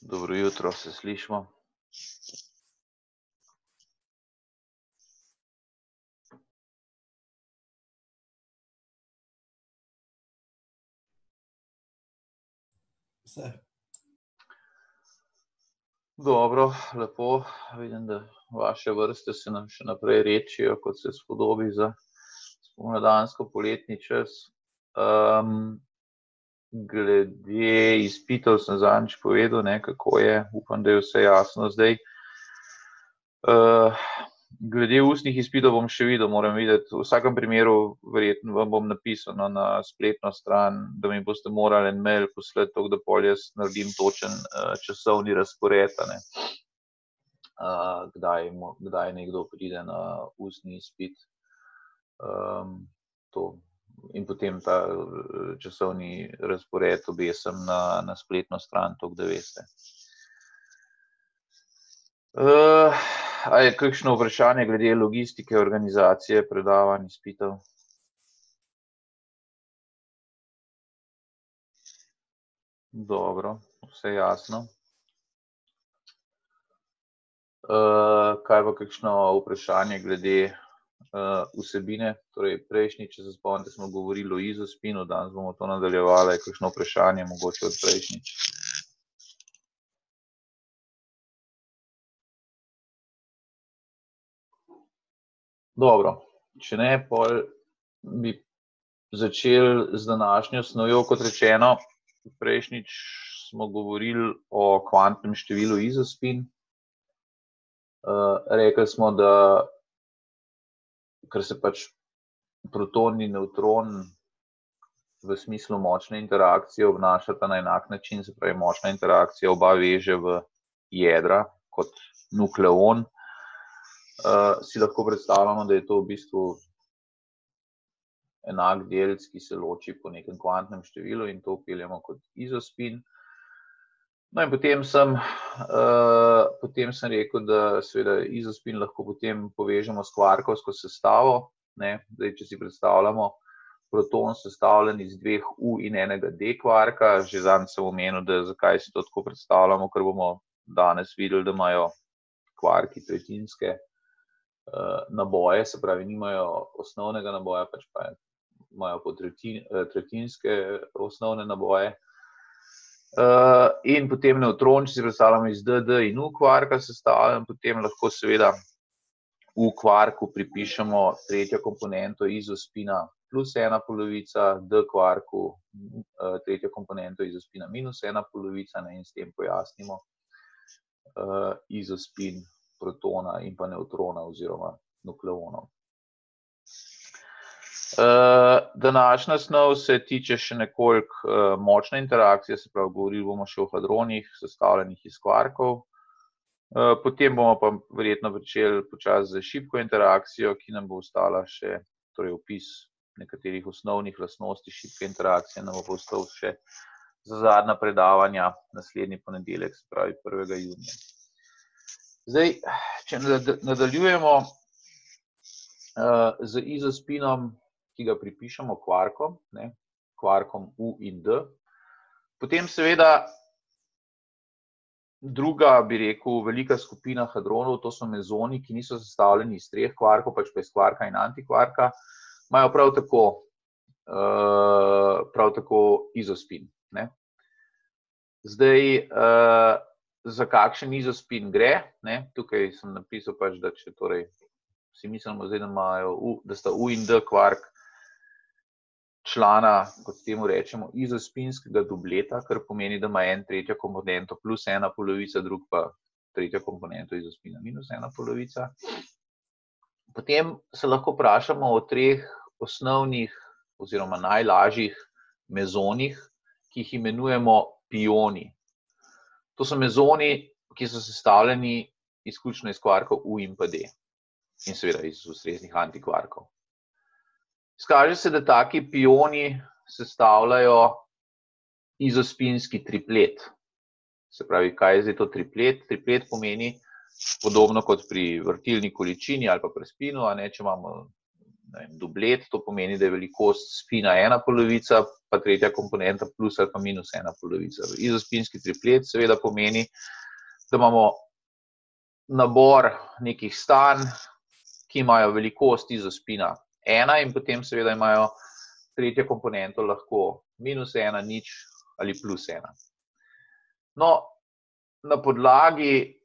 Dobro jutro, se slišimo. Vse. Dobro, lepo. Vidim, da vaše vrste se nam še naprej redčijo, kot se spodobi za spomladansko poletni čas. Glede izpitov sem zadnjič povedal, kako je, upam, da je vse jasno zdaj. Glede ustnih izpitov bom še videl, moram videti. V vsakem primeru verjetno vam bom napisal na spletno stran, da mi boste morali en mail poslati, tako da pol jaz naredim točen časovni razpored, kdaj nekdo pride na ustni izpit. In potem ta časovni razpored obesem na spletno stran, tako da veste. A je kakšno vprašanje glede logistike, organizacije, predavanj, izpitov? Dobro, vse jasno. Kaj pa kakšno vprašanje glede vsebine? Torej, prejšnji, če se spomnite, smo govorili o izospinu, danes bomo to nadaljevali. Je kakšno vprašanje mogoče od prejšnjič? Dobro, če ne, pol bi začeli z današnjo snovjo, kot rečeno. Prejšnjič smo govorili o kvantnem številu izospin. Rekli smo, da ker se pač proton in nevtron v smislu močne interakcije obnašata na enak način, se pravi močna interakcija oba veže v jedra kot nukleon, si lahko predstavljamo, da je to v bistvu enak delec, ki se loči po nekem kvantnem številu in to vpeljemo kot izospin. No in potem sem rekel, da seveda izospin lahko potem povežemo s kvarkovsko sestavo. Zdaj, če si predstavljamo proton sestavljen iz dveh U in enega D kvarka, že zadnjič sem omenil, da zakaj si to tako predstavljamo, ker bomo danes videli, da imajo kvarki tretjinske naboje, se pravi, nimajo osnovnega naboja, pač pa imajo po tretjinske osnovne naboje. In potem nevtron, če si predstavljamo iz D, D in U kvarka sestavljen, potem lahko seveda U kvarku pripišemo tretjo komponento izospina plus ena polovica, D kvarku tretjo komponento izospina minus ena polovica, in s tem pojasnimo izospin protona in pa nevtrona oziroma nukleonov. Današnja snov se tiče še nekoliko močne interakcije, se pravi, govorili bomo še o hadronih, sestavljenih iz kvarkov. Potem bomo pa verjetno začeli počasi z šibko interakcijo, ki nam bo ostala še, torej opis nekaterih osnovnih lastnosti šibke interakcije, nam bo ostal še za zadnja predavanja naslednji ponedeljek, se pravi 1. junija. Zdaj, če nadaljujemo z izospinom, ki ga pripišemo kvarkom, kvarkom U in D, potem seveda druga, bi rekel, velika skupina hadronov, to so mezoni, ki niso sestavljeni iz treh kvarkov, pač pa iz kvarka in antikvarka, imajo prav tako izospin. Zdaj, za kakšen izospin gre? Tukaj sem napisal pač, da če torej si mislimo zdaj, da sta U in D kvark člana, kot temu rečemo, izospinskega dubleta, kar pomeni, da ima en tretjo komponento plus ena polovica, drug pa tretjo komponento izospina minus ena polovica. Potem se lahko vprašamo o treh osnovnih oziroma najlažjih mezonih, ki jih imenujemo pioni. To so mezoni, ki so sestavljeni izključno iz kvarkov U in pa D in seveda iz ustreznih antikvarkov. Izkaže se, da taki pioni sestavljajo izospinski triplet. Se pravi, kaj je zdaj to triplet? Triplet pomeni podobno kot pri vrtilni količini ali pa pri spinu, če imamo dublet, to pomeni, da je velikost spina ena polovica, pa tretja komponenta plus ali pa minus ena polovica. Izospinski triplet seveda pomeni, da imamo nabor nekih stanj, ki imajo velikost izospina ena in potem seveda imajo tretjo komponento lahko minus ena, nič ali plus ena. No, na podlagi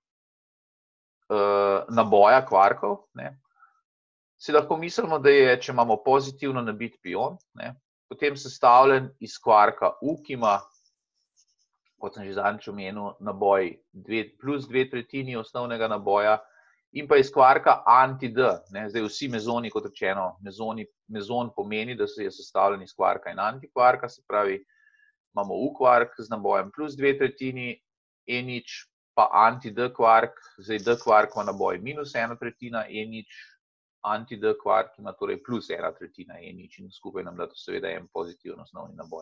naboja kvarkov, si lahko mislimo, da je, če imamo pozitivno nabit pion, potem sestavljen iz kvarka U, ki ima, kot sem že zadnjič omenil, naboj plus 2/3 osnovnega naboja, in pa iz kvarka anti-D. Zdaj vsi mezoni, kot rečeno, mezon pomeni, da se je sestavljen iz kvarka in antikvarka, se pravi, imamo U kvark z nabojem plus 2/3, E nič, pa anti-D kvark, zdaj D kvark ima naboj minus 1/3, E nič, anti-D kvark ima torej plus 1/3, E nič, in skupaj nam da to seveda en pozitiven osnovni naboj.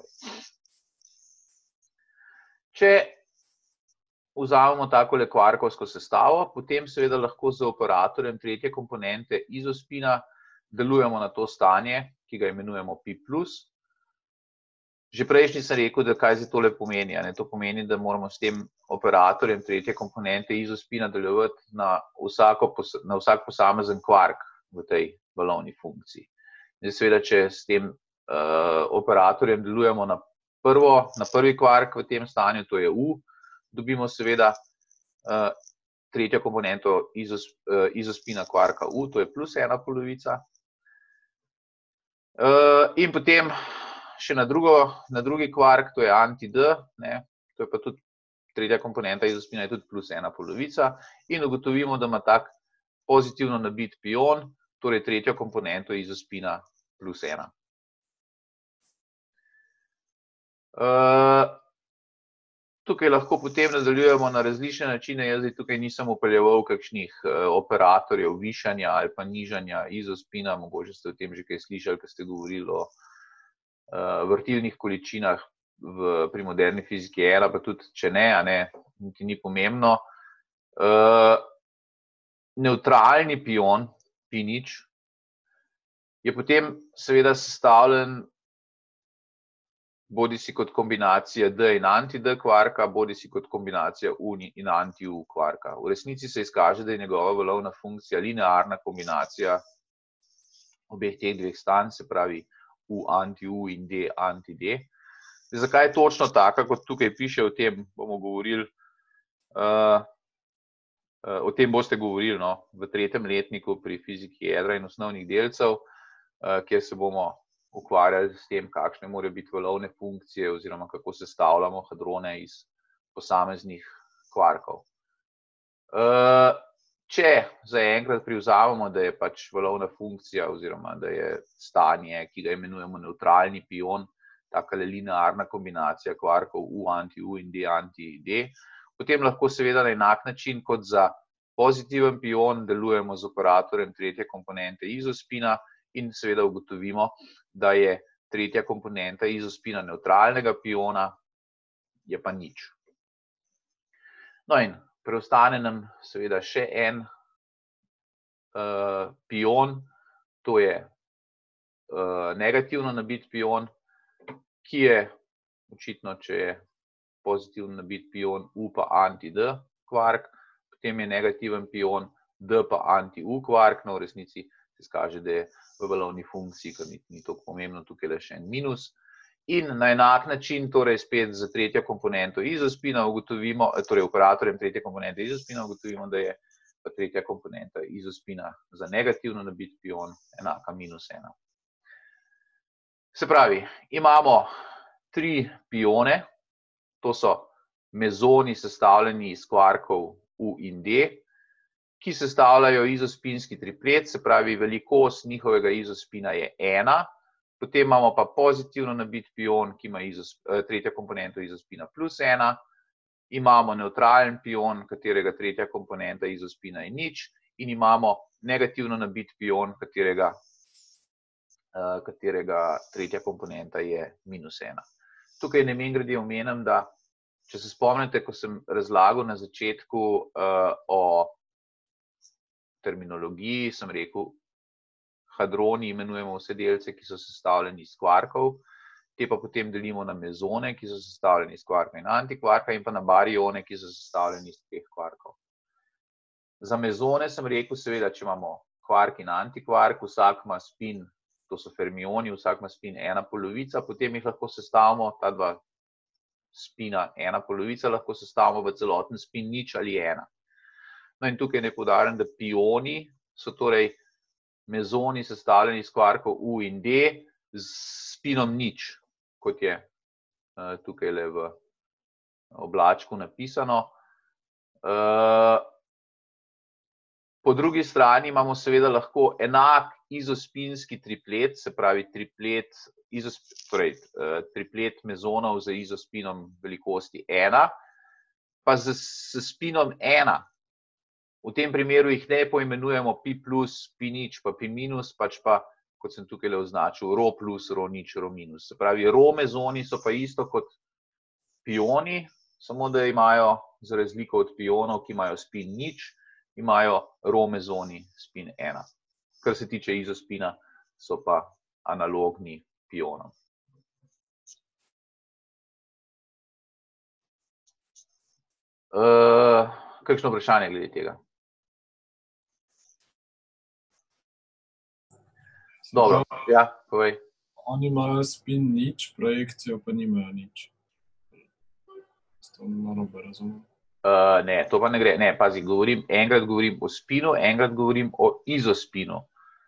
Če vzamemo takole kvarkovsko sestavo, potem seveda lahko z operatorjem tretje komponente izospina delujemo na to stanje, ki ga imenujemo pi plus. Že prejšnji sem rekel, da kaj zdaj tole pomeni. To pomeni, da moramo s tem operatorjem tretje komponente izospina delovati na vsak posamezen kvark v tej valovni funkciji. Seveda, če s tem operatorjem delujemo na prvi kvark v tem stanju, to je U, dobimo seveda tretjo komponento izospina kvarka U, to je plus ena polovica. In potem še na drugi kvark, to je anti-D, to je pa tudi tretja komponenta izospina, je tudi plus ena polovica, in ugotovimo, da ima tak pozitivno nabit pion, torej tretjo komponento izospina plus ena. Tukaj lahko potem nadaljujemo na različne načine, jaz tukaj nisem upeljeval kakšnih operatorjev višanja ali pa nižanja izospina, mogoče ste o tem že kaj slišali, ko ste govorili o vrtilnih količinah pri moderni fiziki 1, pa tudi če ne, niti ni pomembno. Nevtralni pion, pi nič, je potem seveda sestavljen bodisi kot kombinacija D in anti-D kvarka, bodisi kot kombinacija U in anti-U kvarka. V resnici se izkaže, da je njegova valovna funkcija linearna kombinacija obeh teh dveh stanj, se pravi U anti-U in D anti-D. Zakaj je točno taka, kot tukaj piše, o tem bomo govorili, o tem boste govorili v tretjem letniku pri fiziki jedra in osnovnih delcev, kjer se bomo ukvarjali s tem, kakšne morajo biti valovne funkcije oziroma kako sestavljamo hadrone iz posameznih kvarkov. Če zaenkrat privzamemo, da je pač valovna funkcija oziroma da je stanje, ki ga imenujemo nevtralni pion, takale linearna kombinacija kvarkov U anti-U in D anti-D, potem lahko seveda na enak način kot za pozitiven pion delujemo z operatorjem tretje komponente izospina in seveda ugotovimo, da je tretja komponenta izospina nevtralnega piona, je pa nič. No in preostane nam seveda še en pion, to je negativno nabit pion, ki je očitno, če je pozitivno nabit pion U pa anti-D kvark, potem je negativen pion D pa anti-U kvark, no v resnici se izkaže, da je v valovni funkciji, ker ni toliko pomembno, tukaj je še en minus. In na enak način, torej spet za tretjo komponento izospina ugotovimo, torej operatorjem tretje komponente izospina ugotovimo, da je pa tretja komponenta izospina za negativno nabit pion enaka minus ena. Se pravi, imamo tri pione, to so mezoni sestavljeni iz kvarkov U in D, ki sestavljajo izospinski triplet, se pravi, velikost njihovega izospina je ena, potem imamo pa pozitivno nabit pion, ki ima tretja komponenta izospina plus ena, imamo nevtralen pion, katerega tretja komponenta izospina je nič, in imamo negativno nabit pion, katerega tretja komponenta je minus ena. Tukaj mimogrede omenim, da če se spomnite, ko sem razlagal na začetku o terminologiji, sem rekel hadroni imenujemo vse delce, ki so sestavljeni iz kvarkov, te pa potem delimo na mezone, ki so sestavljeni iz kvarka in antikvarka, in pa na barione, ki so sestavljeni iz teh kvarkov. Za mezone sem rekel, seveda, če imamo kvark in antikvark, vsak ima spin, to so fermioni, vsak ima spin 1/2, potem jih lahko sestavimo, ta dva spina 1/2, lahko sestavimo v celoten spin 0 ali 1. No in tukaj ne poudarjam, da pioni so torej mezoni sestavljeni iz kvarkov U in D z spinom 0, kot je tukaj le v oblačku napisano. Po drugi strani imamo seveda lahko enak izospinski triplet, se pravi triplet mezonov z izospinom velikosti 1, pa z spinom 1. V tem primeru jih ne poimenujemo pi plus, pi nič, pa pi minus, pač pa, kot sem tukaj le označil, rho plus, rho nič, rho minus. Se pravi, rho mezoni so pa isto kot pioni, samo da imajo, za razliko od pionov, ki imajo spin nič, imajo rho mezoni spin 1. Kar se tiče izospina, so pa analogni pionom. Kakšno vprašanje glede tega? Dobro, ja, povej. Oni imajo spin nič, projekcijo pa nimajo nič. To narobe razumem. Ne, to pa ne gre. Ne, pazi, enkrat govorim o spinu, enkrat govorim o izospinu.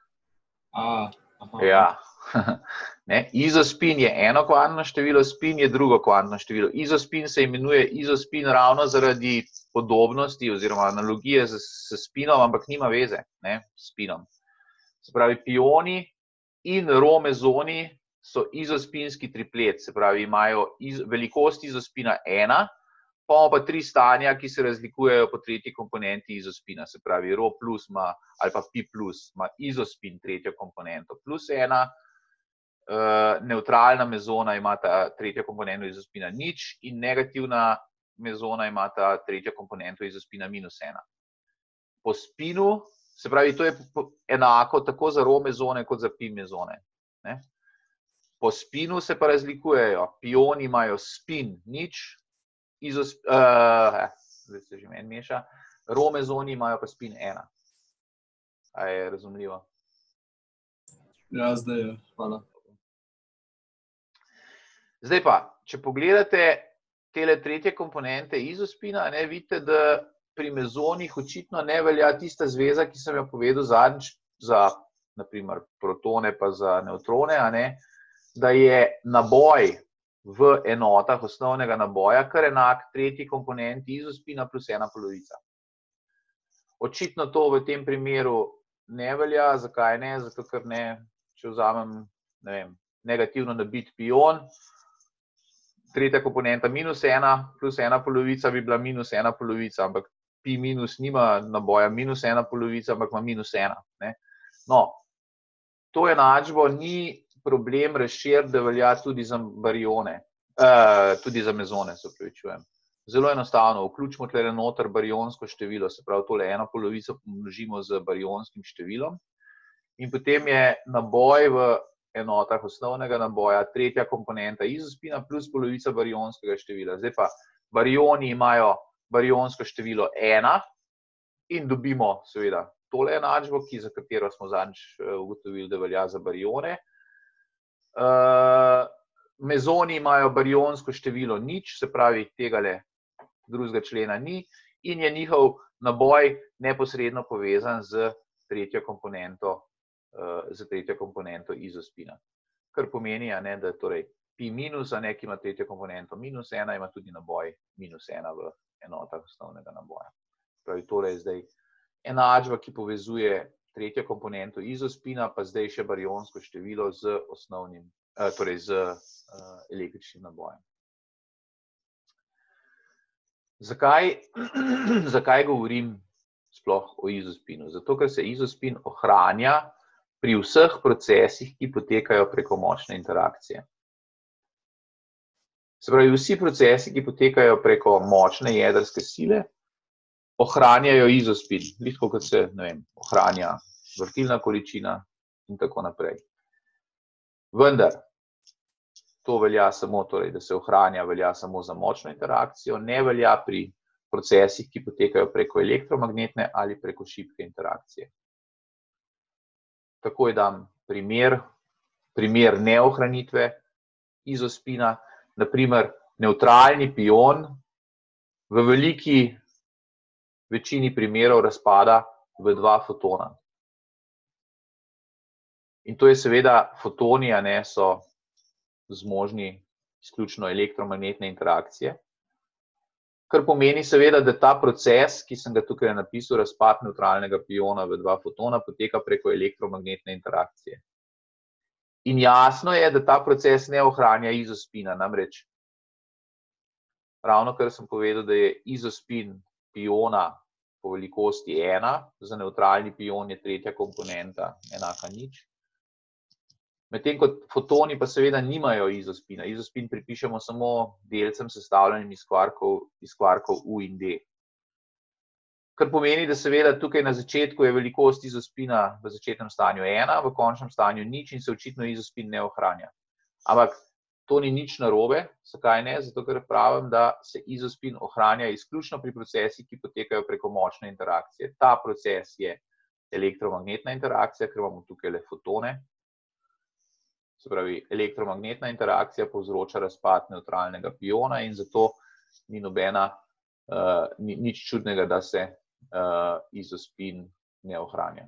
Ja. Izospin je eno kvantno število, spin je drugo kvantno število. Izospin se imenuje izospin ravno zaradi podobnosti oziroma analogije s spinom, ampak nima veze, ne, s spinom. Se pravi, pioni in rho mezoni so izospinski triplet, se pravi, imajo velikost izospina 1, pa imamo pa 3 stanja, ki se razlikujejo po tretji komponenti izospina, se pravi, rho plus ima, ali pa pi plus ima izospin tretjo komponento plus 1, nevtralna mezona ima ta tretjo komponento izospina nič in negativna mezona ima ta tretjo komponento izospina minus 1. Po spinu, se pravi, to je enako tako za rho mezone kot za pi mezone. Po spinu se pa razlikujejo. Pioni imajo spin nič, zdaj se že meni meša, rho mezoni imajo pa spin 1. A je razumljivo? Ja, zdaj je. Hvala. Zdaj pa, če pogledate tele tretje komponente izospina, vidite, da pri mezonih očitno ne velja tista zveza, ki sem jo povedal zadnjič za, naprimer, protone pa za nevtrone, da je naboj v enotah osnovnega naboja kar enak tretji komponenti izospina plus 1/2. Očitno to v tem primeru ne velja. Zakaj ne? Zato, ker ne, če vzamem, ne vem, negativno nabit pion, tretja komponenta minus 1 plus 1/2 bi bila minus 1/2, ampak pi minus nima naboja minus 1/2, ampak ima minus 1. No, to enačbo ni problem razširiti, da velja tudi za barione, tudi za mezone, se opravičujem. Zelo enostavno, vključimo tle noter barionsko število, se pravi, tole 1/2 pomnožimo z barionskim številom in potem je naboj v enotah osnovnega naboja tretja komponenta izospina plus polovica barionskega števila. Zdaj pa barioni imajo barionsko število 1 in dobimo seveda tole enačbo, za katero smo zadnjič ugotovili, da velja za barione. Mezoni imajo barionsko število nič, se pravi, tegale drugega člena ni in je njihov naboj neposredno povezan z tretjo komponento izospina. Kar pomeni, da torej pi minus, ki ima tretjo komponento minus 1, ima tudi naboj minus 1 v enotah osnovnega naboja. Pravi, tole je zdaj enačba, ki povezuje tretjo komponento izospina, pa zdaj še barionsko število z osnovnim, torej z električnim nabojem. Zakaj govorim sploh o izospinu? Zato, ker se izospin ohranja pri vseh procesih, ki potekajo preko močne interakcije. Se pravi, vsi procesi, ki potekajo preko močne jedrske sile, ohranjajo izospin. Tako kot se, ne vem, ohranja vrtilna količina, in tako naprej. Vendar, to velja samo, torej, da se ohranja, velja samo za močno interakcijo, ne velja pri procesih, ki potekajo preko elektromagnetne ali preko šibke interakcije. Takoj dam primer neohranitve izospina, naprimer nevtralni pion v veliki večini primerov razpada v 2 fotona. In to je seveda fotoni, so zmožni izključno elektromagnetne interakcije, kar pomeni seveda, da ta proces, ki sem ga tukaj napisal, razpad nevtralnega piona v 2 fotona, poteka preko elektromagnetne interakcije. In jasno je, da ta proces ne ohranja izospina, namreč ravno kar sem povedal, da je izospin piona po velikosti 1, za nevtralni pion je tretja komponenta enaka 0. Medtem ko fotoni pa seveda nimajo izospina. Izospin pripišemo samo delcem sestavljenim iz kvarkov U in D. Kar pomeni, da seveda tukaj na začetku je velikost izospina v začetnem stanju 1, v končnem stanju 0 in se očitno izospin ne ohranja. Ampak to ni nič narobe, zakaj ne? Zato ker pravim, da se izospin ohranja izključno pri procesih, ki potekajo preko močne interakcije. Ta proces je elektromagnetna interakcija, ker imamo tukaj le fotone. Se pravi, elektromagnetna interakcija povzroča razpad nevtralnega piona in zato ni nič čudnega, da se izospin ne ohranja.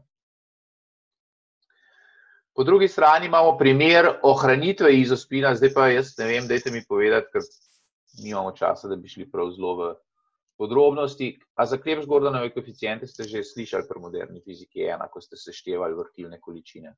Po drugi strani imamo primer ohranitve izospina, zdaj pa jaz ne vem, dajte mi povedati, ker nimamo časa, da bi šli prav zelo v podrobnosti. A za Krebs-Gordonove koeficiente ste že slišali pri moderni fiziki 1, ko ste seštevali vrtilne količine?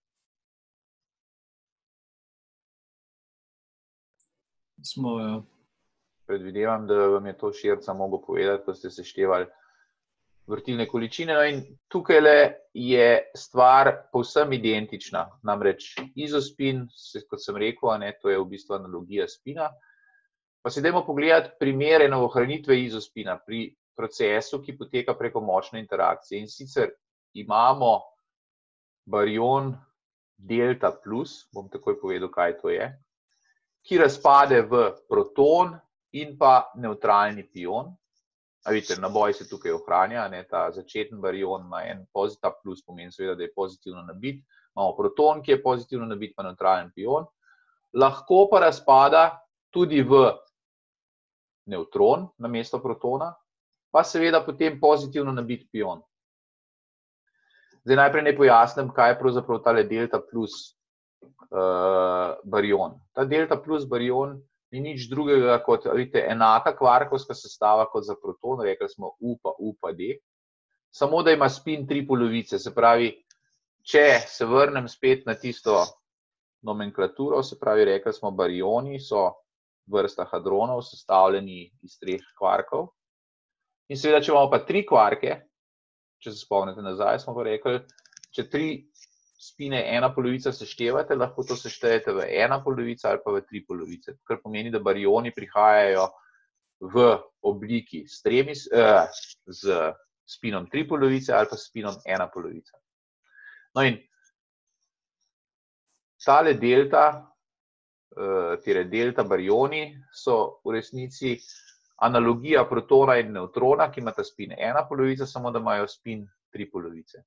Smo, ja. Predvidevam, da vam je to Širca mogel povedati, ko ste seštevali vrtilne količine. No in tukaj je stvar povsem identična. Namreč izospin, kot sem rekel, to je v bistvu analogija spina. Pa si dajmo pogledati primere ohranitve izospina pri procesu, ki poteka preko močne interakcije. In sicer imamo barion delta plus, bom takoj povedal, kaj to je, ki razpade v proton in pa nevtralni pion. A vidite, naboj se tukaj ohranja, ta začeten barion ima en ta plus pomeni seveda, da je pozitivno nabit. Imamo proton, ki je pozitivno nabit, pa nevtralen pion. Lahko pa razpada tudi v nevtron namesto protona, pa seveda potem pozitivno nabit pion. Zdaj najprej naj pojasnim, kaj je pravzaprav tale delta plus barion. Ta delta plus barion ni nič drugega kot, vidite, enaka kvarkovska sestava kot za proton, rekli smo U pa D, samo da ima spin 3 polovice. Se pravi, če se vrnem spet na tisto nomenklaturo, se pravi, rekli smo, barioni so vrsta hadronov, sestavljeni iz 3 kvarkov. In seveda, če imamo pa 3 kvarke, če se spomnite nazaj, smo pa rekli, če 3 spine 1 polovica seštevate, lahko to seštejete v 1 polovica ali pa v 3 polovice. Kar pomeni, da barioni prihajajo v obliki z spinom 3 polovice ali pa s spinom 1 polovica. No in tale delta barioni so v resnici analogija protona in nevtrona, ki imata spin 1 polovica, samo da imajo spin 3 polovice.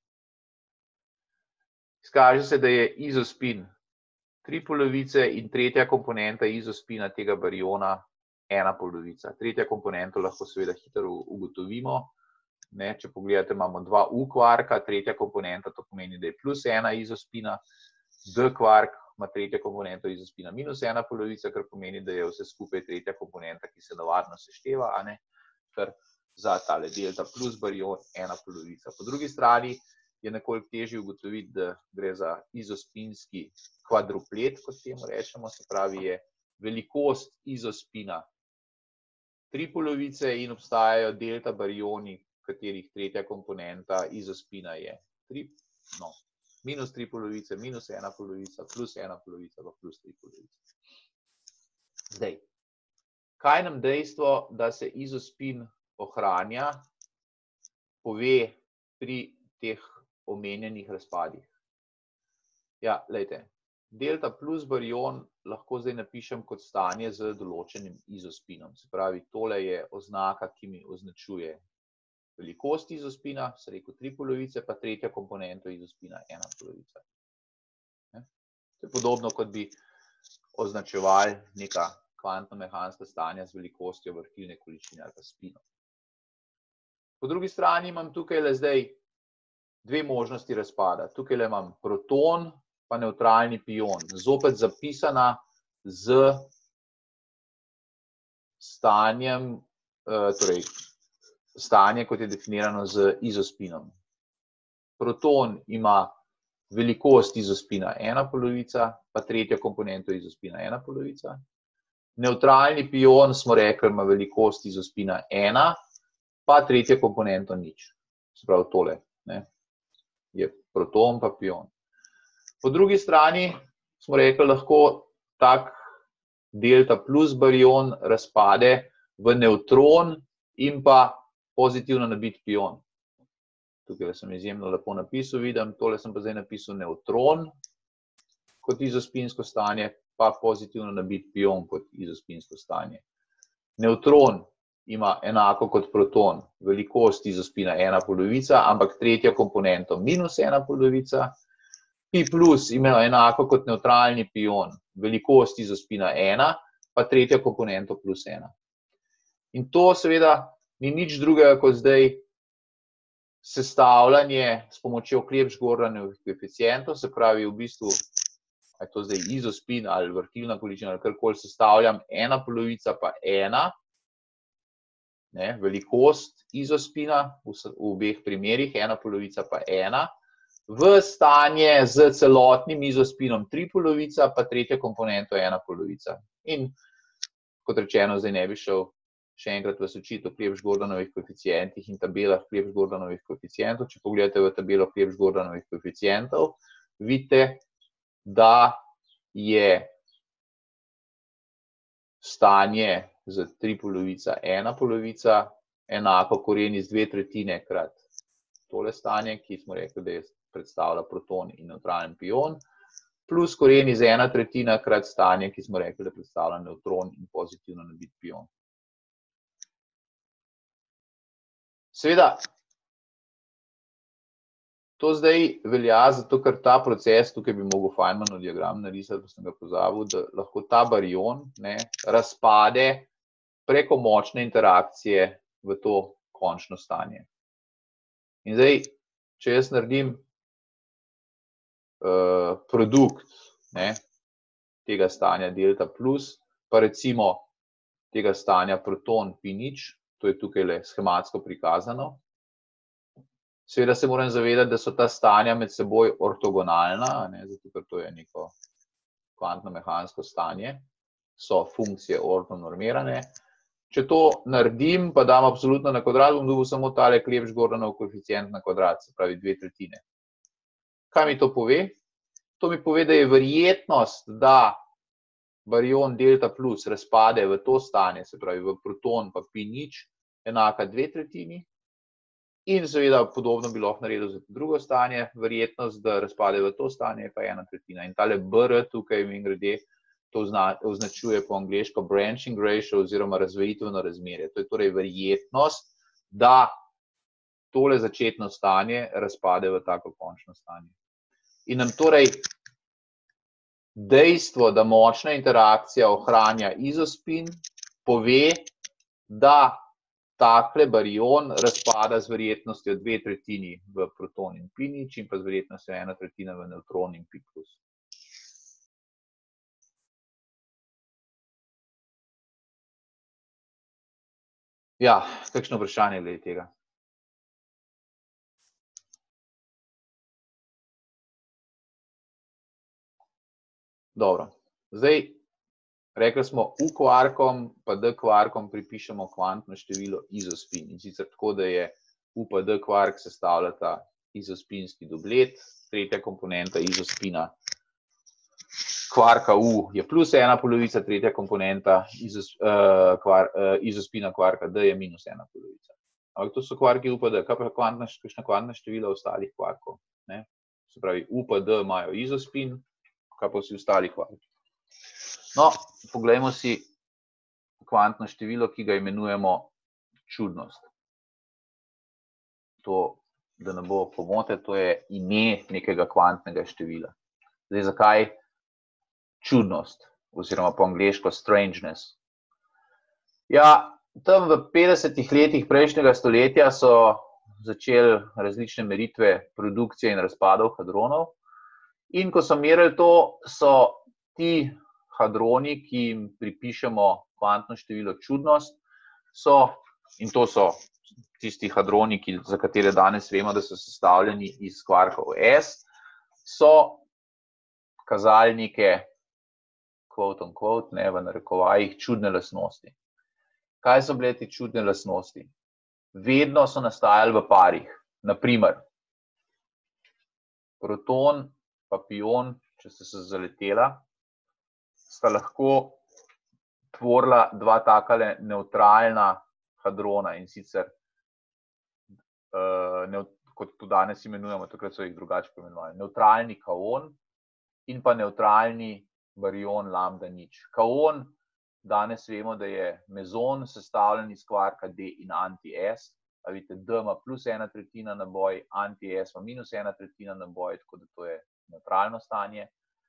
Izkaže se, da je izospin 3 polovice in tretja komponenta izospina tega bariona 1 polovica. Tretja komponenta lahko seveda hitro ugotovimo. Če pogledate, imamo 2 U kvarka, tretja komponenta, to pomeni, da je plus 1 izospina, D kvark ima tretja komponenta izospina minus 1 polovica, kar pomeni, da je vse skupaj tretja komponenta, ki se navadno sešteva, kar za tale delta plus barion 1 polovica. Po drugi strani je nekoliko težje ugotoviti, da gre za izospinski kvadruplet, kot temu rečemo, se pravi, je velikost izospina 3 polovice in obstajajo delta barioni, katerih tretja komponenta izospina je minus 3 polovice, minus 1 polovica, plus 1 polovica, pa plus 3 polovice. Zdaj, kaj nam dejstvo, da se izospin ohranja, pove pri teh omenjenih razpadih? Ja, lejte, delta plus barion lahko zdaj napišem kot stanje z določenim izospinom. Se pravi, tole je oznaka, ki mi označuje velikost izospina, se rekel 3 polovice, pa tretja komponenta izospina 1 polovica. To je podobno, kot bi označevali neka kvantno-mehanska stanja z velikostjo vrtilne količine ali pa spino. Po drugi strani imam tukaj le zdaj dve možnosti razpada. Tukaj le imam proton pa nevtralni pion, zopet zapisana z stanjem, torej stanje, kot je definirano z izospinom. Proton ima velikost izospina 1 polovica, pa tretja komponenta izospina 1 polovica. Nevtralni pion smo rekli, ima velikost izospina 1, pa tretja komponenta nič. Se pravi tole, ne, je proton pa pion. Po drugi strani smo rekli, lahko tak delta plus barion razpade v nevtron in pa pozitivno nabit pion. Tukaj sem izjemno lepo napisal, vidim, tole sem pa zdaj napisal nevtron kot izospinsko stanje, pa pozitivno nabit pion kot izospinsko stanje. Nevtron ima enako kot proton, velikost izospina 1 polovica, ampak tretja komponenta minus 1 polovica. Pi plus ima enako kot nevtralni pion, velikost izospina 1, pa tretja komponenta plus 1. In to seveda ni nič drugega kot zdaj sestavljanje s pomočjo Clebsch-Gordanovih koeficientov, se pravi v bistvu, je to zdaj izospin ali vrtilna količina ali karkoli, sestavljam 1 polovica pa 1, ne, velikost izospina v obeh primerih, 1 polovica pa 1, v stanje z celotnim izospinom 3 polovica, pa tretja komponenta 1 polovica. In kot rečeno, zdaj ne bi šel še enkrat vas učiti o Clebsch-Gordanovih koeficientih in tabelah Clebsch-Gordanovih koeficientov. Če pogledate v tabelo Clebsch-Gordanovih koeficientov, vidite, da je stanje z 3 polovica 1 polovica enako koren iz 2/3 krat tole stanje, ki smo rekli, da je predstavlja proton in nevtralni pion, plus koren iz 1/3 krat stanje, ki smo rekli, da predstavlja nevtron in pozitivno nabit pion. Seveda, to zdaj velja zato, ker ta proces, tukaj bi mogel Feynmanov diagram narisati, pa sem ga pozabil, da lahko ta barion, ne, razpade preko močne interakcije v to končno stanje. In zdaj, če jaz naredim produkt, ne, tega stanja delta plus, pa recimo tega stanja proton pi nič, to je tukaj le schematsko prikazano. Seveda se moram zavedati, da so ta stanja med seboj ortogonalna, ne, zato ker to je neko kvantno-mehansko stanje, so funkcije ortonormirane. Če to naredim, pa dam absolutno na kvadrat, bom dobil samo tale Clebsch-Gordanov koeficient na kvadrat, se pravi 2/3. Kaj mi to pove? To mi pove, da je verjetnost, da barion delta plus razpade v to stanje, se pravi v proton pa pi nič, enaka 2/3. In seveda podobno bi lahko naredil za drugo stanje, verjetnost, da razpade v to stanje, pa 1/3. In tale BR tukaj mimogrede to označuje po angleško branching ratio oziroma razvejitveno razmerje. To je torej verjetnost, da tole začetno stanje razpade v tako končno stanje. In nam torej dejstvo, da močna interakcija ohranja izospin, pove, da takle barion razpada z verjetnostjo 2/3 v proton in pi nič in pa z verjetnostjo 1/3 v nevtron in pi plus. Ja, kakšno vprašanje glede tega? Dobro, zdaj rekli smo U kvarkom pa D kvarkom pripišemo kvantno število izospin. In sicer tako, da je U pa D kvark sestavljata izospinski dublet, tretja komponenta izospina kvarka U je plus 1 polovica, tretja komponenta izospina kvarka D je minus 1 polovica. Ampak to so kvarki U pa D, kaj pa kakšna kvantna števila ostalih kvarkov? Se pravi, U pa D imajo izospin, kaj pa vsi ostali kvarki. No, poglejmo si kvantno število, ki ga imenujemo čudnost. To, da ne bo pomote, to je ime nekega kvantnega števila. Zdaj, zakaj čudnost, oziroma po angleško strangeness? Ja, tam v 50 letih prejšnjega stoletja so začeli različne meritve produkcije in razpadov hadronov. In ko so merili to, so ti hadroni, ki jim pripišemo kvantno število čudnost, in to so tisti hadroni, za katere danes vemo, da so sestavljeni iz kvarkov S, so kazalnike, quote on quote, ne, v narekovajih, čudne lastnosti. Kaj so bile te čudne lastnosti? Vedno so nastajali v parih. Naprimer, proton pa pion, če sta se zaletela, sta lahko tvorila dva takale nevtralna hadrona, in sicer, kot to danes imenujemo, takrat so jih drugače poimenovali, nevtralni kaon in pa nevtralni barion lambda nič. Kaon, danes vemo, da je mezon sestavljen iz kvarka D in anti-S. Vidite, D ima +1/3 naboj, anti-S ima -1/3 naboj, tako da to je nevtralno stanje.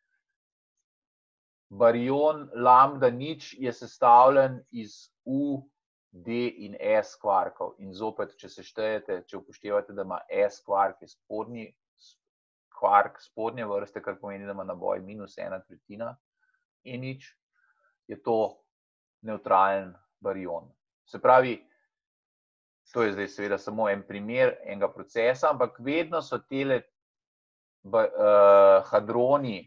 Barion lambda nič je sestavljen iz U, D in S kvarkov. In zopet, če seštejete, če upoštevate, da ima S kvark je kvark spodnje vrste, kar pomeni, da ima naboj -1/3 in nič, je to nevtralen barion. Se pravi, to je zdaj seveda samo en primer enega procesa, ampak vedno so tele hadroni,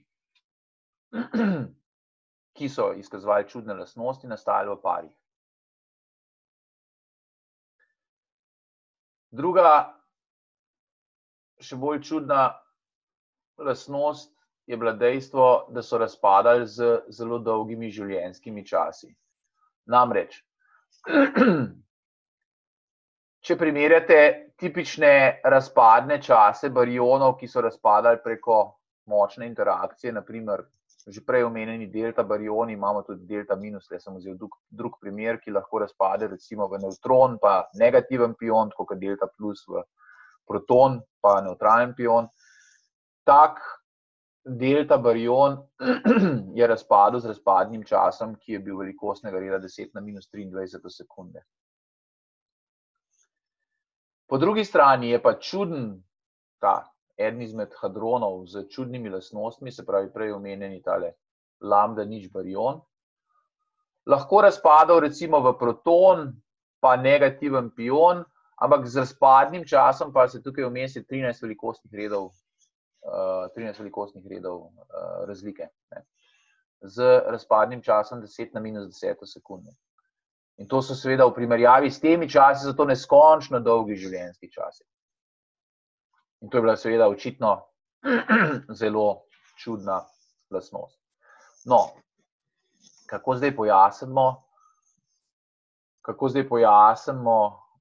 ki so izkazovali čudne lastnosti, nastajali v parih. Druga, še bolj čudna lastnost je bila dejstvo, da so razpadali z zelo dolgimi življenjskimi časi. Namreč, če primerjate tipične razpadne čase barionov, ki so razpadali preko močne interakcije, naprimer, že prej omenjeni delta barioni, imamo tudi delta minus, sem vzel drug primer, ki lahko razpade recimo v nevtron, pa negativen pion, tako kot delta plus v proton, pa nevtralen pion. Tak delta barion je razpadel z razpadnim časom, ki je bil velikostnega reda 10⁻23 sekunde. Po drugi strani je pa čuden eden izmed hadronov z čudnimi lastnostmi, se pravi prej omenjeni tale lambda nič barion, lahko razpadel recimo v proton, pa negativen pion, ampak z razpadnim časom pa se tukaj vmes je 13 velikostnih redov razlike. Z razpadnim časom 10⁻10 sekunde. In to so seveda v primerjavi s temi časi, zato neskončno dolgi življenjski časi. In to je bila seveda očitno zelo čudna lastnost. No, kako zdaj pojasnimo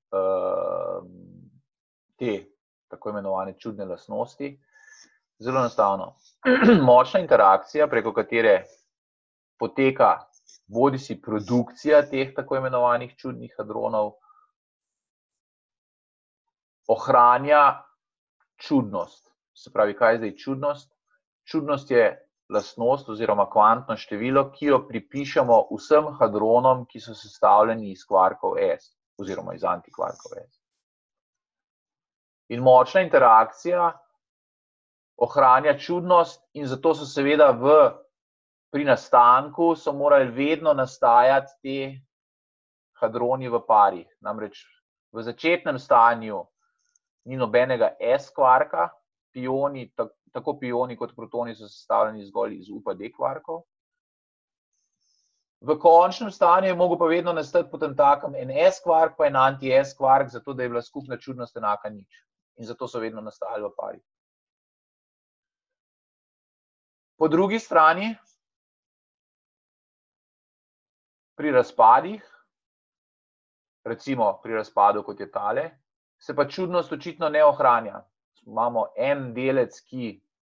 te tako imenovane čudne lastnosti? Zelo enostavno. Močna interakcija, preko katere poteka bodisi produkcija teh tako imenovanih čudnih hadronov, ohranja čudnost. Se pravi, kaj je zdaj čudnost? Čudnost je lastnost oziroma kvantno število, ki jo pripišemo vsem hadronom, ki so sestavljeni iz kvarkov S oziroma iz antikvarkov S. In močna interakcija ohranja čudnost in zato so seveda pri nastanku so morali vedno nastajati te hadroni v parih. Namreč v začetnem stanju ni nobenega S kvarka, tako pioni kot protoni so sestavljeni zgolj iz U pa D kvarkov. V končnem stanju je mogel pa vedno nastati potentakem en S kvark pa en anti-S kvark, zato da je bila skupna čudnost enaka nič. In zato so vedno nastajali v parih. Po drugi strani, pri razpadih, recimo pri razpadu kot je tale, se pa čudnost očitno ne ohranja. Imamo en delec, ki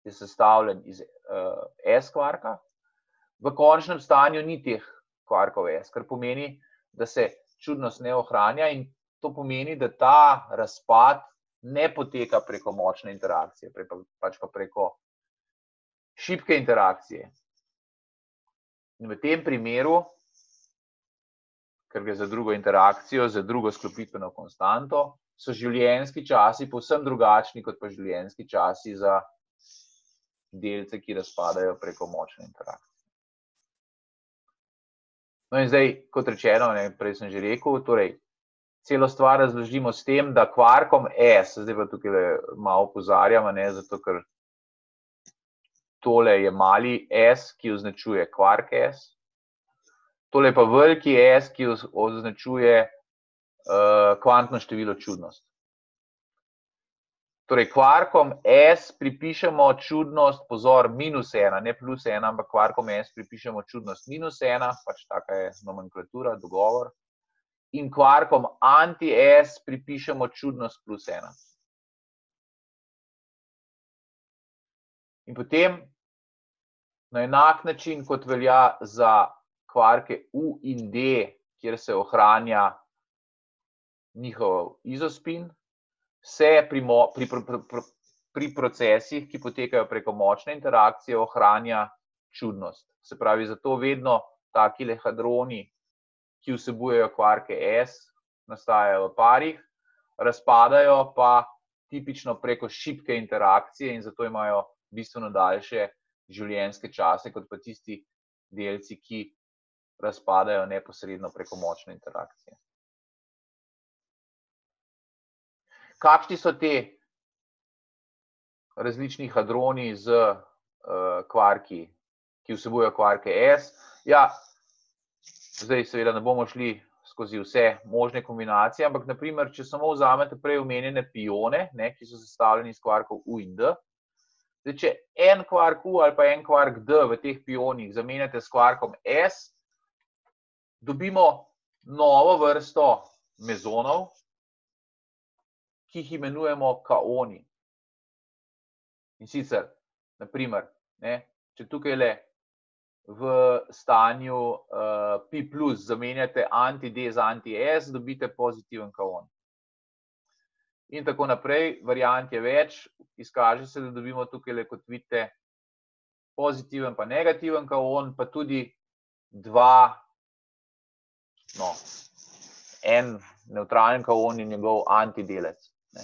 je sestavljen iz S kvarka, v končnem stanju ni teh kvarkov S, kar pomeni, da se čudnost ne ohranja in to pomeni, da ta razpad ne poteka preko močne interakcije, pač pa preko šibke interakcije. In v tem primeru, ker gre za drugo interakcijo, za drugo sklopitveno konstanto, so življenjski časi povsem drugačni, kot pa življenjski časi za delce, ki razpadajo preko močne interakcije. No in zdaj, kot rečeno, prej sem že rekel, torej, celo stvar razložimo s tem, da kvarkom S, zdaj pa tukaj malo opozarjam, zato ker tole je mali S, ki označuje kvark S, tole pa veliki S, ki označuje kvantno število čudnost. Torej, kvarkom S pripišemo čudnost, pozor, -1, ne +1, ampak kvarkom S pripišemo čudnost -1, pač taka je nomenklatura, dogovor, in kvarkom anti-S pripišemo čudnost +1. In potem, na enak način, kot velja za kvarke U in D, kjer se ohranja njihov izospin, se pri procesih, ki potekajo preko močne interakcije, ohranja čudnost. Se pravi, zato vedno takile hadroni, ki vsebujejo kvarke S, nastajajo v parih, razpadajo pa tipično preko šibke interakcije in zato imajo bistveno daljše življenjske čase, kot pa tisti delci, ki razpadajo neposredno preko močne interakcije. Kakšni so te različni hadroni z kvarki, ki vsebujejo kvarke S? Ja, zdaj seveda ne bomo šli skozi vse možne kombinacije, ampak naprimer, če samo vzamete prej omenjene pione, ki so sestavljeni iz kvarkov U in D, zdaj, če en kvark U ali pa en kvark D v teh pionih zamenjate s kvarkom S, dobimo novo vrsto mezonov, ki jih imenujemo kaoni. In sicer, naprimer, če tukaj v stanju Pi plus zamenjate anti-D z anti-S, dobite pozitiven kaon. In tako naprej, variant je več, izkaže se, da dobimo tukaj, kot vidite, pozitiven pa negativen kaon, pa tudi en nevtralen kaon in njegov antidelec.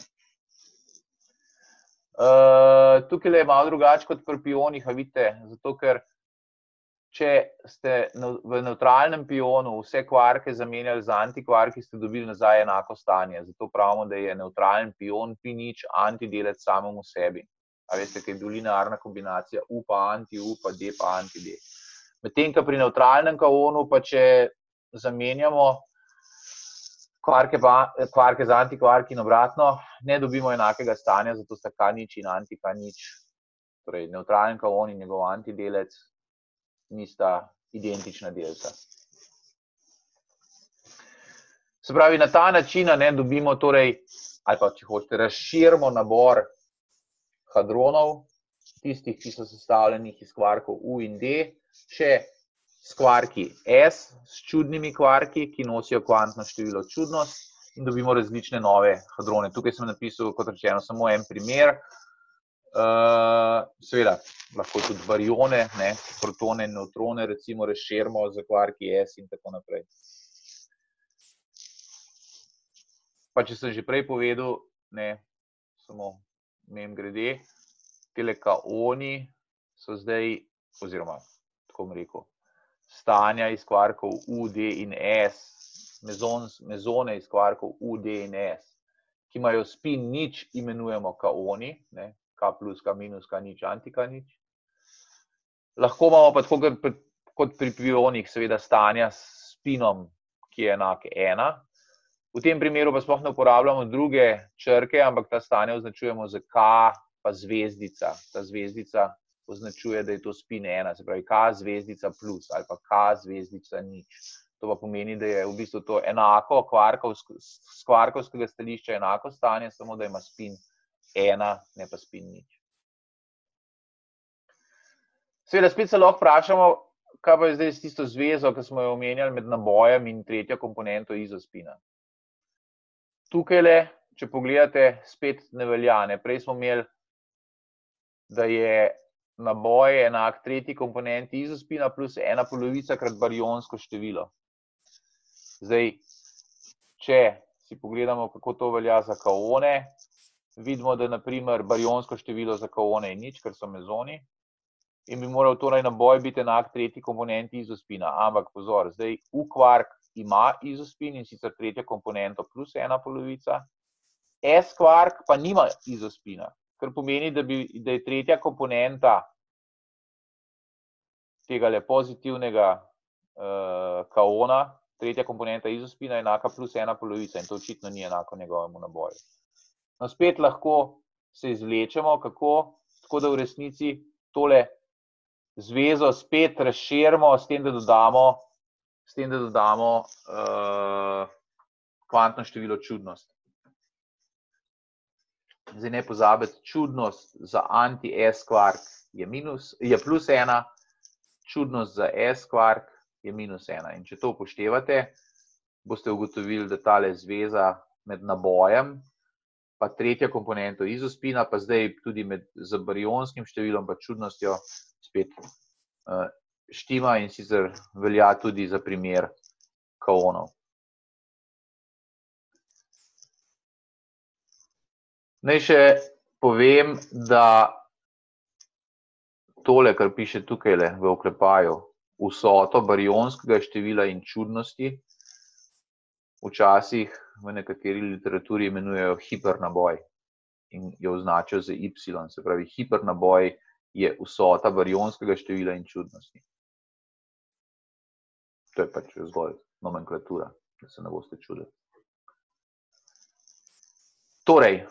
Tukaj je malo drugače kot pri pionih, vidite, zato ker če ste v nevtralnem pionu vse kvarke zamenjali z antikvarki, ste dobili nazaj enako stanje. Zato pravimo, da je nevtralen pion P0 antidelec samemu sebi. A veste, kaj je linearna kombinacija U pa anti-U pa D pa anti-D. Medtem, ko pri nevtralnem kaonu, pa če zamenjamo kvarke z antikvarki in obratno, ne dobimo enakega stanja, zato sta K0 in anti-K0, torej nevtralen kaon in njegov antidelec, nista identična delca. Se pravi, na ta način dobimo torej, ali pa če hočete, razširimo nabor hadronov, tistih, ki so sestavljeni iz kvarkov U in D, še s kvarki S, s čudnimi kvarki, ki nosijo kvantno število čudnost in dobimo različne nove hadrone. Tukaj sem napisal, kot rečeno, samo en primer. Seveda, lahko tudi barione, protone in nevtrone, recimo, razširimo z kvarki S in tako naprej. Pa če sem že prej povedal, samo mimogrede, tele kaoni so zdaj, oziroma, tako bom rekel, stanja iz kvarkov U, D in S, mezone iz kvarkov U, D in S, ki imajo spin 0, imenujemo kaoni, K plus, K minus, K0, anti-K0. Lahko imamo pa tako kot pri pionih, seveda, stanja s spinom, ki je enak 1. V tem primeru pa sploh ne uporabljamo druge črke, ampak ta stanja označujemo z K pa zvezdica. Ta zvezdica označuje, da je to spin 1, se pravi K zvezdica plus ali pa K zvezdica 0. To pa pomeni, da je v bistvu to enako, z kvarkovskega stališča enako stanje, samo da ima spin 1, ne pa spin 0. Seveda, spet se lahko vprašamo, kaj pa je zdaj s tisto zvezo, ki smo jo omenjali med nabojem in tretjo komponento izospina. Tukajle, če pogledate, spet ne velja. Prej smo imeli, da je naboj enak tretji komponenti izospina plus 1/2 krat barionsko število. Zdaj, če si pogledamo, kako to velja za kaone, vidimo, da naprimer barionsko število za kaone je nič, ker so mezoni, in bi moral torej naboj biti enak tretji komponenti izospina. Ampak pozor, zdaj U-kvark ima izospin in sicer tretjo komponento plus 1/2, S-kvark pa nima izospina, kar pomeni, da je tretja komponenta tega pozitivnega kaona, tretja komponenta izospina enaka plus 1/2 in to očitno ni enako njegovemu naboju. No, spet lahko se izvlečemo, kako, tako da v resnici tole zvezo spet razširimo s tem, da dodamo kvantno število čudnost. Zdaj ne pozabiti, čudnost za anti-S-kvark je plus 1, čudnost za S-kvark je minus 1. In če to upoštevate, boste ugotovili, da tale zveza med nabojem pa tretja komponento izospina, pa zdaj tudi z barionskim številom pa čudnostjo spet štima in sicer velja tudi za primer kaonov. Naj še povem, da tole, kar piše tukajle v oklepaju, vsoto barionskega števila in čudnosti, včasih v nekateri literaturi imenujejo hipernaboj in jo označijo z Y, se pravi hipernaboj je vsota barionskega števila in čudnosti. To je pač zgolj nomenklatura, da se ne boste čudili. Torej,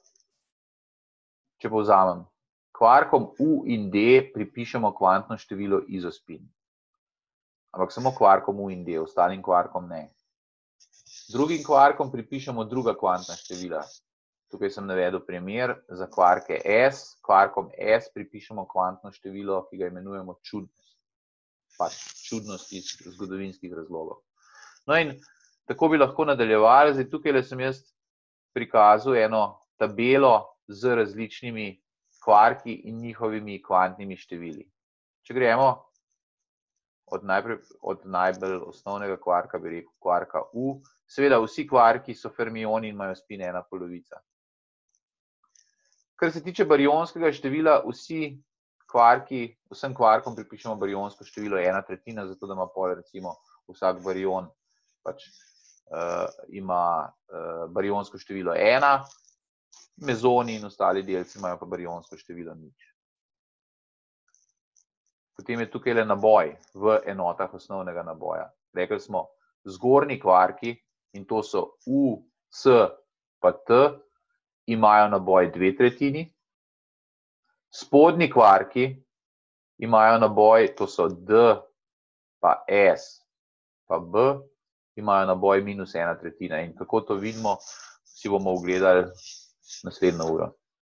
če povzamem, kvarkom U in D pripišemo kvantno število izospin. Ampak samo kvarkom U in D, ostalim kvarkom ne. Drugim kvarkom pripišemo druga kvantna števila. Tukaj sem navedel primer za kvarke S. Kvarkom S pripišemo kvantno število, ki ga imenujemo čudnost. Pač čudnost iz zgodovinskih razlogov. No in tako bi lahko nadaljevali. Zdaj tukaj sem jaz prikazal eno tabelo z različnimi kvarki in njihovimi kvantnimi števili. Če gremo od najbolj osnovnega kvarka, bi rekel kvarka U, seveda vsi kvarki so fermioni in imajo spin 1/2. Kar se tiče barionskega števila, vsem kvarkom pripišemo barionsko število 1/3, zato da ima pol recimo vsak barion pač ima barionsko število 1, mezoni in ostali delci imajo pa barionsko število 0. Potem je tukaj le naboj v enotah osnovnega naboja. Rekli smo, zgornji kvarki, in to so U, C pa T, imajo naboj 2/3. Spodnji kvarki imajo naboj, to so D pa S pa B, imajo naboj minus 1/3. In kako to vidimo, si bomo ogledali naslednjo uro.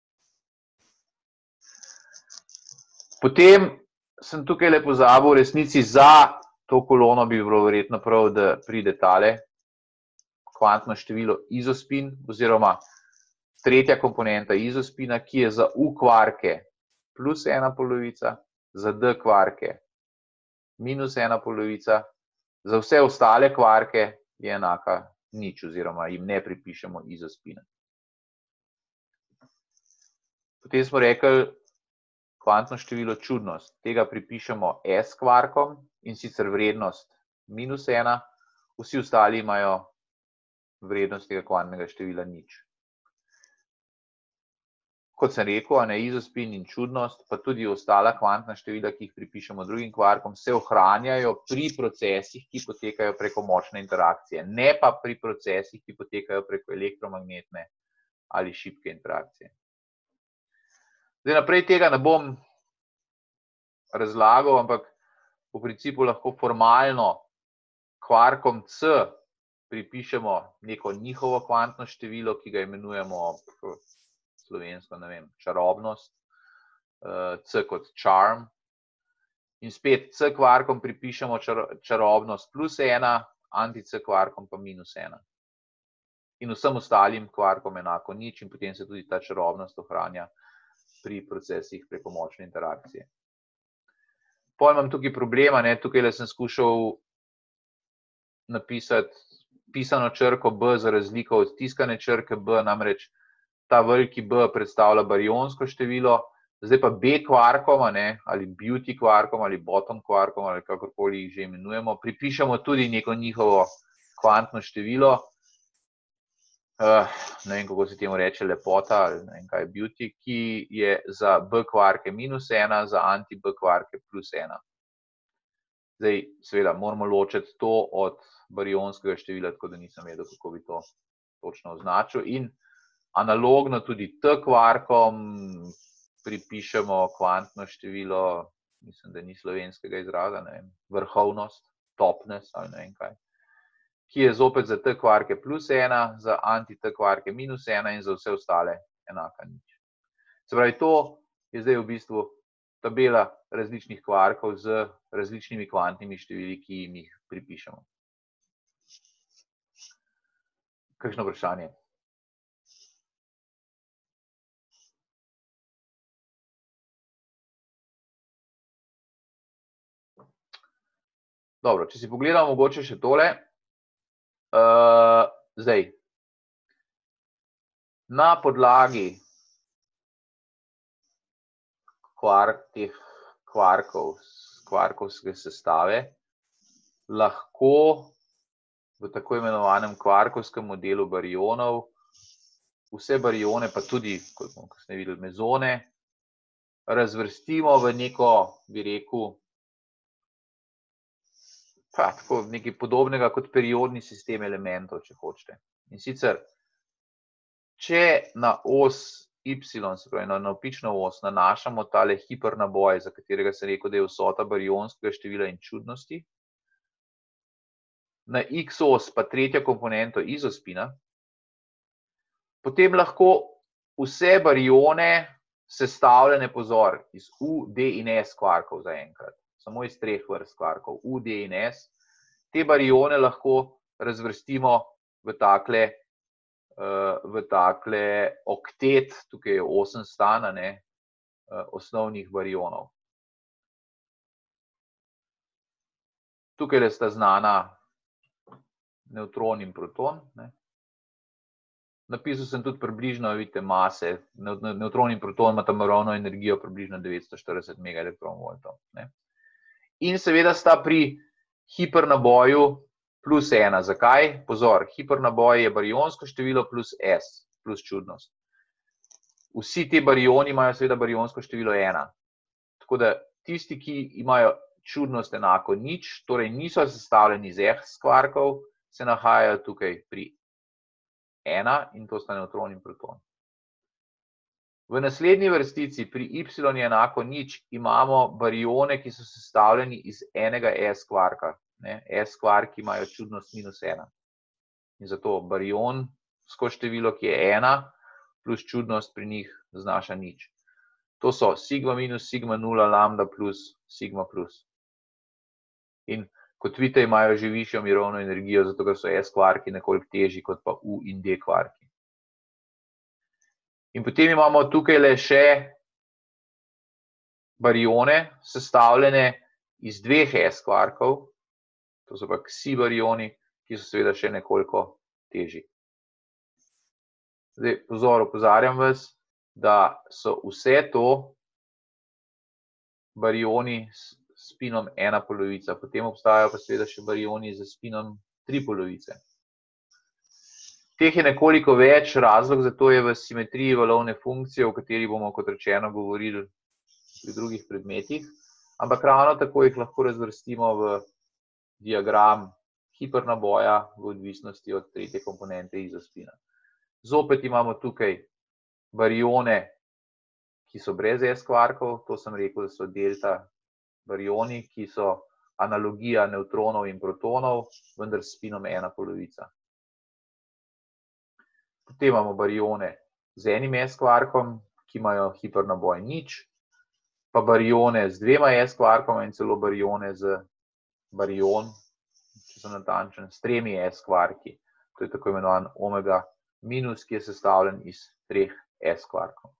Potem sem tukaj le pozabil, v resnici za to kolono bi bilo verjetno prav, da pride tale kvantno število izospin, oziroma tretja komponenta izospina, ki je za U kvarke plus 1/2, za D kvarke minus 1/2, za vse ostale kvarke je enaka 0, oziroma jim ne pripišemo izospina. Potem smo rekli kvantno število čudnost. Tega pripišemo S kvarkom in sicer vrednost minus 1, vsi ostali imajo vrednost tega kvantnega števila 0. Kot sem rekel, izospin in čudnost, pa tudi ostala kvantna števila, ki jih pripišemo drugim kvarkom, se ohranjajo pri procesih, ki potekajo preko močne interakcije, ne pa pri procesih, ki potekajo preko elektromagnetne ali šibke interakcije. Zdaj naprej tega ne bom razlagal, ampak v principu lahko formalno kvarkom C pripišemo neko njihovo kvantno število, ki ga imenujemo slovensko, ne vem, čarobnost, C kot charm, In spet C kvarkom pripišemo čarobnost +1, anti-C kvarkom pa -1. In vsem ostalim kvarkom enako nič in potem se tudi ta čarobnost ohranja pri procesih preko močne interakcije. Potem imam tukaj problema, tukaj sem skušal napisati pisano črko B za razliko od tiskane črke B, namreč ta veliki B predstavlja barionsko število, zdaj pa B kvarkom, ali beauty kvarkom, ali bottom kvarkom, ali kakorkoli jih že imenujemo, pripišemo tudi neko njihovo kvantno število, ne vem, kako se temu reče, lepota, ali ne vem, kaj je beauty, ki je za B kvarke -1, za anti-B kvarke +1. Zdaj, seveda, moramo ločiti to od barionskega števila, tako da nisem vedel, kako bi to točno označil. In analogno tudi T kvarkom pripišemo kvantno število, mislim, da ni slovenskega izraza, ne vem, vrhovnost, topness ali ne vem kaj, ki je zopet za T kvarke +1, za anti-T kvarke -1 in za vse ostale enaka nič. Se pravi, to je zdaj v bistvu tabela različnih kvarkov z različnimi kvantnimi števili, ki jim jih pripišemo. Kakšno vprašanje? Dobro, če si pogledamo mogoče še tole. Zdaj, na podlagi teh kvarkovske sestave lahko v tako imenovanem kvarkovskem modelu barionov vse barione, pa tudi, kot bomo kasneje videli, mezone, razvrstimo v neko, bi rekel, tako nekaj podobnega kot periodni sistem elementov, če hočete. In sicer, če na os Y, se pravi na navpično os, nanašamo tale hipernaboj, za katerega sem rekel, da je vsota barionskega števila in čudnosti, na X os pa tretjo komponento izospina, potem lahko vse barione sestavljene, pozor, iz U, D in S kvarkov zaenkrat, samo iz 3 vrst kvarkov, U, D in S, te barione lahko razvrstimo v takle oktet, tukaj je 8 stana, osnovnih barionov. Tukaj sta znana nevtron in proton. Napisal sem tudi približno, vidite, mase. Nevtron in proton imata ravno energijo približno 940 megaelektronvoltov. In seveda sta pri hipernaboju +1. Zakaj? Pozor, hipernaboj je barionsko število plus S, plus čudnost. Vsi ti barioni imajo seveda barionsko število 1. Tako da tisti, ki imajo čudnost enako nič, torej niso sestavljeni iz S kvarkov, se nahajajo tukaj pri 1 in to sta nevtron in proton. V naslednji vrstici pri Y je enako nič, imamo barione, ki so sestavljeni iz enega S kvarka. S kvarki imajo čudnost -1. In zato barionsko število, ki je 1, plus čudnost pri njih znaša nič. To so sigma minus, sigma 0, lambda plus, sigma plus. In kot vidite, imajo že višjo mirovno energijo, zato ker so S kvarki nekoliko težji kot pa U in D kvarki. In potem imamo tukaj le še barione, sestavljene iz 2 S kvarkov, to so pa ksi barioni, ki so seveda še nekoliko težji. Zdaj, pozor, opozarjam vas, da so vse to barioni s spinom 1 polovica, potem obstajajo pa seveda še barioni z spinom 3 polovice. Teh je nekoliko več, razlog za to je v simetriji valovne funkcije, o kateri bomo, kot rečeno, govorili pri drugih predmetih, ampak ravno tako jih lahko razvrstimo v diagram hipernaboja v odvisnosti od tretje komponente izospina. Zopet imamo tukaj barione, ki so brez S kvarkov, to sem rekel, da so delta barioni, ki so analogija nevtronov in protonov, vendar s spinom 1 polovica. Potem imamo barione z enim S kvarkom, ki imajo hipernaboj nič, pa barione z 2 S kvarkoma in celo barione z barion, če sem natančen, s 3 S kvarki. To je tako imenovan omega minus, ki je sestavljen iz 3 S kvarkov.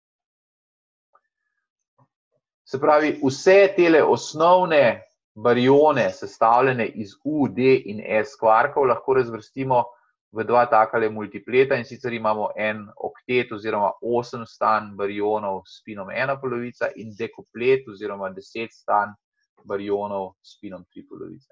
Se pravi, vse tele osnovne barione sestavljene iz U, D in S kvarkov lahko razvrstimo v 2 takale multipleta in sicer imamo en oktet oziroma 8 stan barionov s spinom 1 polovica in dekuplet oziroma 10 stan barionov s spinom 3 polovice.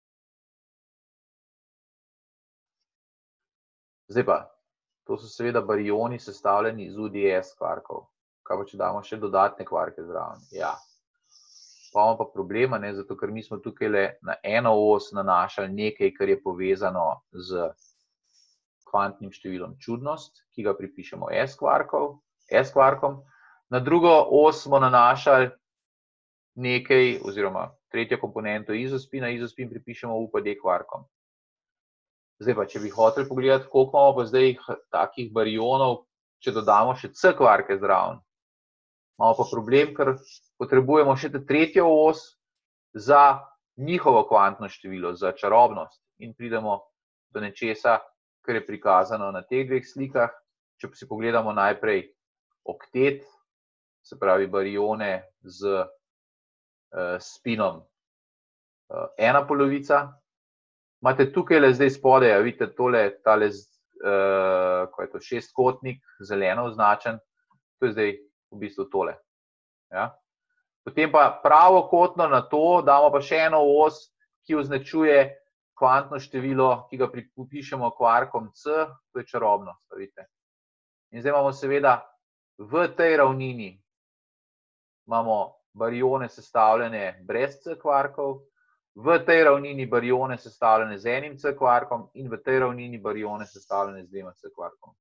Zdaj pa, to so seveda barioni sestavljeni iz U, D, S kvarkov. Kaj pa, če damo še dodatne kvarke zraven? Ja. Pa imamo pa problema, ne, zato ker mi smo tukaj na eno os nanašali nekaj, kar je povezano z kvantnim številom čudnost, ki ga pripišemo S kvarkom. Na drugo os smo nanašali nekaj, oziroma tretjo komponento izospina, izospin pripišemo U pa D kvarkom. Zdaj pa, če bi hoteli pogledati, koliko imamo pa zdaj takih barionov, če dodamo še C kvarke zraven. Imamo pa problem, ker potrebujemo še tretjo os za njihovo kvantno število, za čarobnost. In pridemo do nečesa, kar je prikazano na teh 2 slikah. Če si pogledamo najprej oktet, se pravi barione z spinom 1 polovica. Imate tukaj zdaj spodaj, vidite tale ko je to šestkotnik, zeleno označen, to je zdaj v bistvu tole. Ja? Potem pa pravokotno na to damo pa še eno os, ki označuje kvantno število, ki ga pripišemo kvarkom C, to je čarobnost, vidite. In zdaj imamo seveda v tej ravnini imamo barione sestavljene brez C kvarkov, v tej ravnini barione sestavljene z enim C kvarkom in v tej ravnini barione sestavljene z 2 C kvarkom.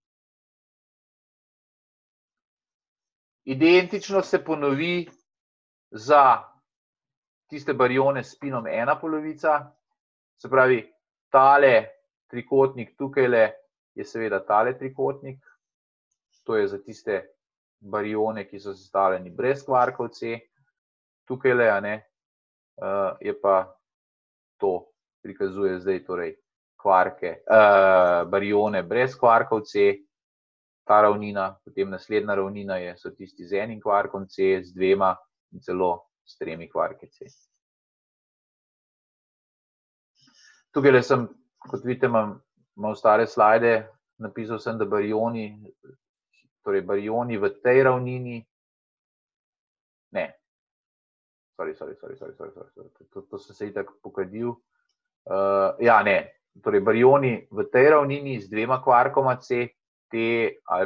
Identično se ponovi za tiste barione s spinom 1 polovica, se pravi, tale trikotnik tukajle je seveda tale trikotnik, to je za tiste barione, ki so sestavljeni brez kvarkov C, tukajle, je pa to prikazuje zdaj torej kvarke, barione brez kvarkov C, ta ravnina, potem naslednja ravnina so tisti z enim kvarkom C, z 2 in celo s 3 kvarki C. Tukaj sem, kot vidite, imam stare slajde, napisal sem, da barioni v tej ravnini, ne, to sem se itak pokadil, ja, ne, torej barioni v tej ravnini z 2 kvarkoma C, ali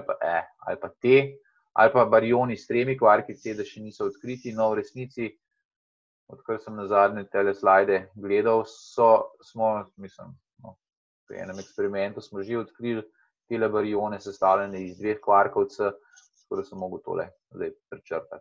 pa barioni s 3 kvarki C, da še niso odkriti, no v resnici, odkar sem nazadnje tele slajde gledal, pri enem eksperimentu smo že odkrili tele barione sestavljene iz 2 kvarkov C, tako da sem mogel tole zdaj prečrtati.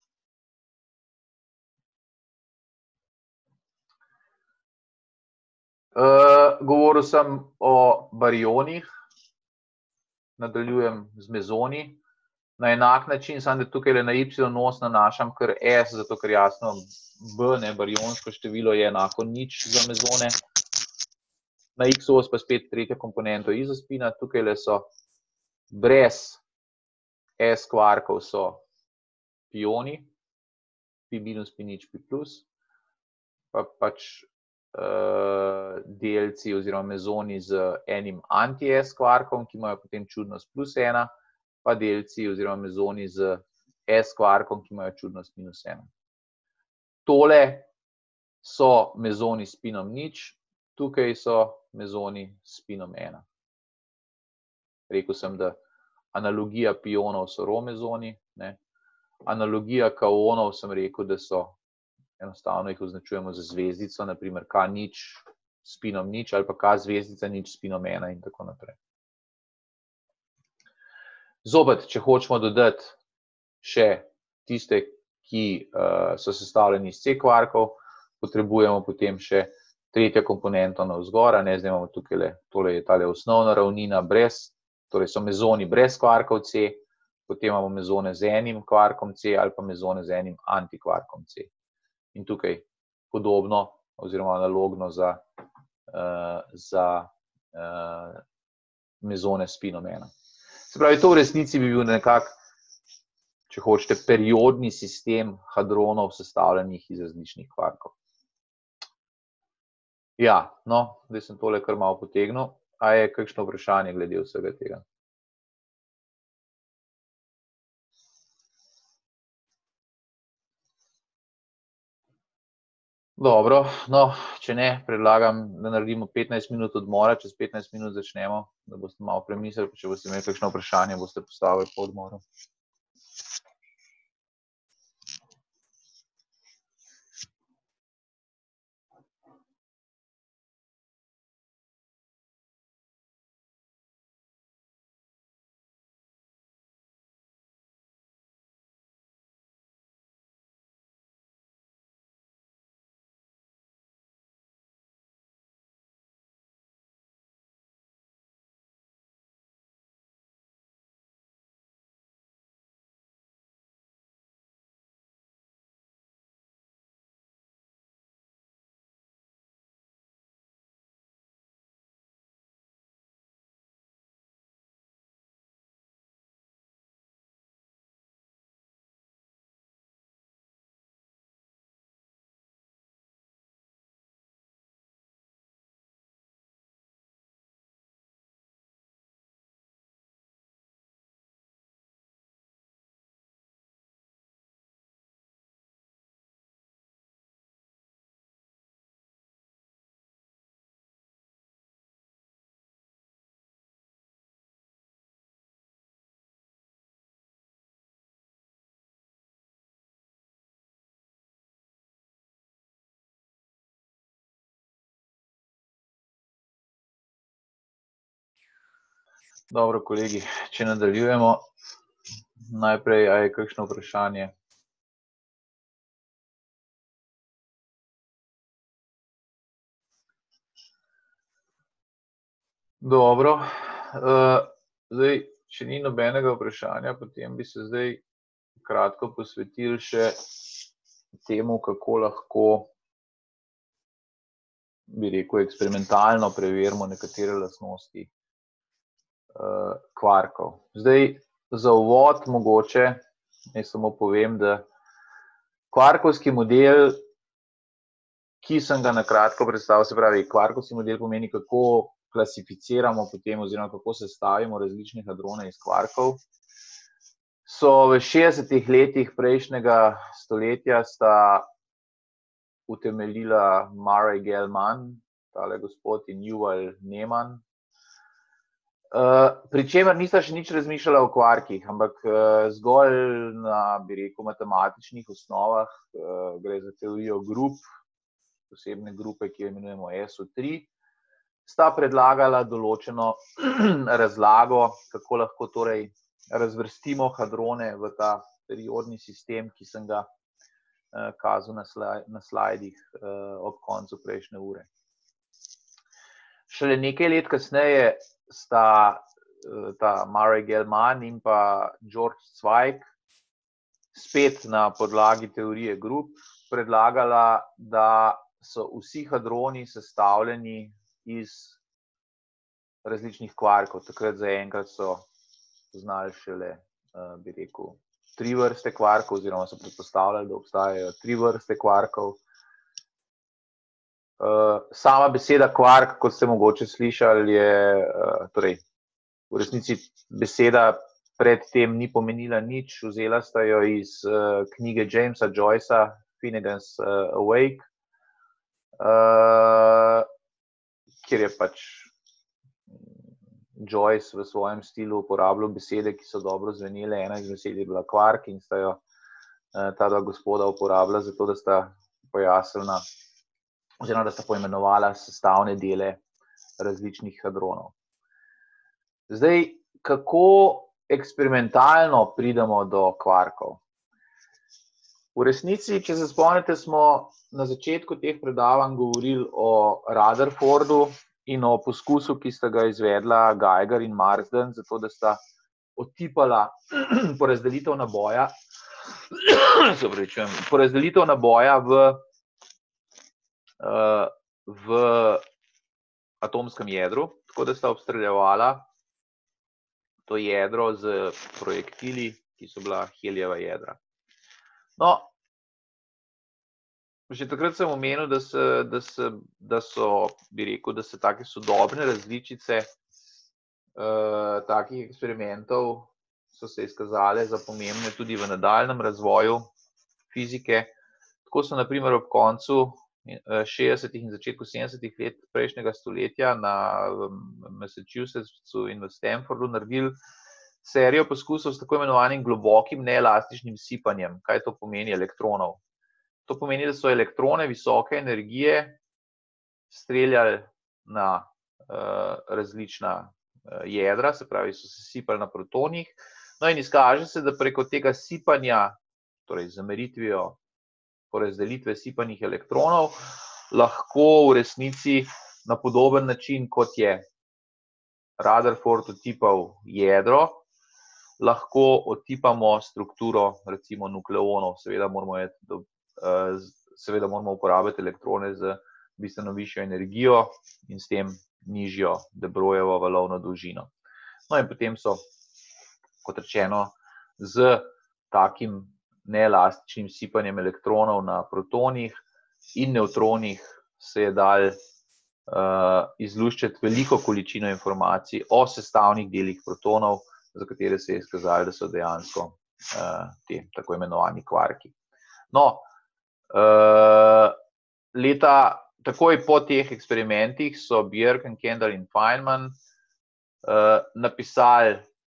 Govoril sem o barionih, nadaljujem z mezoni. Na enak način, samo da tukaj na Y os nanašam kar S, zato ker jasno B, barionsko število je enako 0 za mezone. Na X os pa spet tretjo komponento izospina, tukaj so brez S kvarkov so pioni, pi minus, pi nič, pi plus, pa pač delci oziroma mezoni z enim anti-S kvarkom, ki imajo potem čudnost plus 1, pa delci oziroma mezoni z S kvarkom, ki imajo čudnost minus 1. Tole so mezoni s spinom 0, tukaj so mezoni s spinom 1. Rekel sem, da analogija pionov so romezoni, analogija kaonov sem rekel, da so enostavno jih označujemo za zvezdico, naprimer K0 s spinom 0 ali pa K zvezdica 0 s spinom 1 in tako naprej. Zopet, če hočemo dodati še tiste, ki so sestavljeni iz C kvarkov, potrebujemo potem še tretjo komponento navzgor, zdaj imamo tukaj, tole je tale osnovna ravnina, torej so mezoni brez kvarkov C, potem imamo mezone z enim kvarkom C ali pa mezone z enim antikvarkom C. In tukaj podobno oziroma analogno za mezone s spinom 1. Se pravi, to v resnici bi bil nekako, če hočete, periodni sistem hadronov sestavljenih iz različnih kvarkov. Ja, no, zdaj sem tole kar malo potegnil. A je kakšno vprašanje glede vsega tega? Dobro, no, če ne, predlagam, da naredimo 15 minut odmora, čez 15 minut začnemo, da boste malo premislili, če boste imeli kakšno vprašanje, boste postavili po odmoru. Dobro, kolegi, če nadaljujemo, najprej, a je kakšno vprašanje? Dobro, zdaj, če ni nobenega vprašanja, potem bi se zdaj kratko posvetili še temu, kako lahko, bi rekel, eksperimentalno preverimo nekatere lastnosti kvarkov. Zdaj, za uvod mogoče, naj samo povem, da kvarkovski model, ki sem ga na kratko predstavil, se pravi, kvarkovski model pomeni, kako klasificiramo potem oziroma kako sestavimo različne hadrone iz kvarkov, so v 60. letih prejšnjega stoletja sta utemeljila Murray Gell-Mann, tale gospod, in Yuval Ne'eman, pri čemer nista še nič razmišljala o kvarkih, ampak zgolj na, bi rekel, matematičnih osnovah, gre za teorijo grup, posebne grupe, ki jo imenujemo SO3, sta predlagala določeno razlago, kako lahko torej razvrstimo hadrone v ta periodni sistem, ki sem ga kazal na slajdih ob koncu prejšnje ure. Šele nekaj let kasneje sta ta Murray Gell-Mann in pa George Zweig spet na podlagi teorije grup predlagala, da so vsi hadroni sestavljeni iz različnih kvarkov. Takrat zaenkrat so znali šele, bi rekel, 3 vrste kvarkov, oziroma so predpostavljali, da obstajajo 3 vrste kvarkov. Sama beseda kvark, kot ste mogoče slišali, je torej v resnici beseda predtem ni pomenila nič, vzela sta jo iz knjige Jamesa Joycea Finnegan's Wake, kjer je pač Joyce v svojem stilu uporabljal besede, ki so dobro zvenele. Ena iz besed je bila kvark in sta jo ta dva gospoda uporabila zato, da sta pojasnila oziroma da sta poimenovala sestavne dele različnih hadronov. Zdaj, kako eksperimentalno pridemo do kvarkov? V resnici, če se spomnite, smo na začetku teh predavanj govorili o Rutherfordu in o poskusu, ki sta ga izvedla Geiger in Marsden, zato da sta otipala porazdelitev naboja, porazdelitev naboja v atomskem jedru, tako da sta obstreljevala to jedro z projektili, ki so bila helijeva jedra. No, že takrat sem omenil, da so take sodobne različice takih eksperimentov so se izkazale za pomembne tudi v nadaljnjem razvoju fizike. Tako so na primer ob koncu 60. in začetku 70. let prejšnjega stoletja na Massachusettsu in v Stanfordu naredili serijo poskusov s tako imenovanim globokim neelastičnim sipanjem. Kaj to pomeni elektronov? To pomeni, da so elektrone visoke energije streljali na različna jedra, se pravi, so se sipali na protonih. No in izkaže se, da preko tega sipanja, torej z meritvijo porazdelitve sipanih elektronov, lahko v resnici na podoben način, kot je Rutherford otipal jedro, lahko otipamo strukturo, recimo nukleonov. Seveda moramo uporabiti elektrone z bistveno višjo energijo in s tem nižjo de Broglievo valovno dolžino. No in potem so, kot rečeno, z takim neelastičnim sipanjem elektronov na protonih in nevtronih se je dal izluščiti veliko količino informacij o sestavnih delih protonov, za katere se je izkazalo, da so dejansko te tako imenovani kvarki. No, takoj po teh eksperimentih so Bjerken, Kendall in Feynman napisali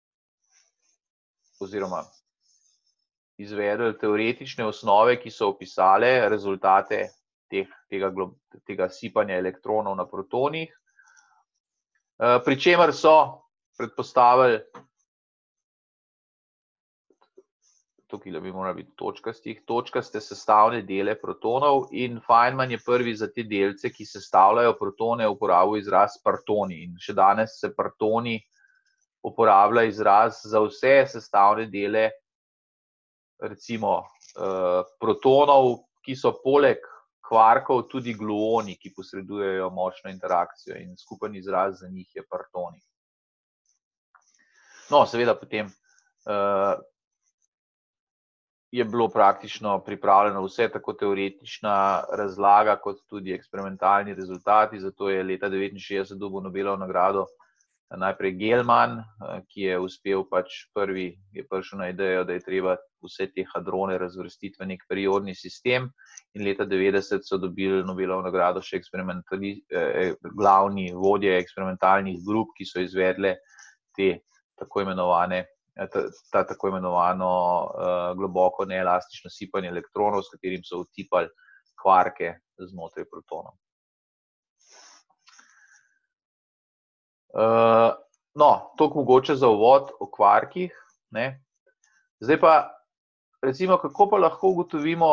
oziroma izvedli teoretične osnove, ki so opisale rezultate tega sipanja elektronov na protonih, pri čemer so predpostavili, tukaj bi morali biti točkaste sestavne dele protonov in Feynman je prvi za te delce, ki sestavljajo protone, uporabil izraz partoni. In še danes se partoni uporablja izraz za vse sestavne dele, recimo protonov, ki so poleg kvarkov tudi gluoni, ki posredujejo močno interakcijo in skupen izraz za njih je partoni. No, seveda potem je bilo praktično pripravljeno vse, tako teoretična razlaga, kot tudi eksperimentalni rezultati, zato je leta 1969 dobil Nobelovo nagrado najprej Gell-Mann, ki je uspel prvi, je prišel na idejo, da je treba vse te hadrone razvrstiti v nek periodni sistem in leta 1990 so dobili Nobelovo nagrado še glavni vodje eksperimentalnih grup, ki so izvedle tako imenovano globoko neelastično sipanje elektronov, s katerim so utipali kvarke znotraj protonov. No, toliko mogoče za uvod o kvarkih. Zdaj pa, recimo, kako pa lahko ugotovimo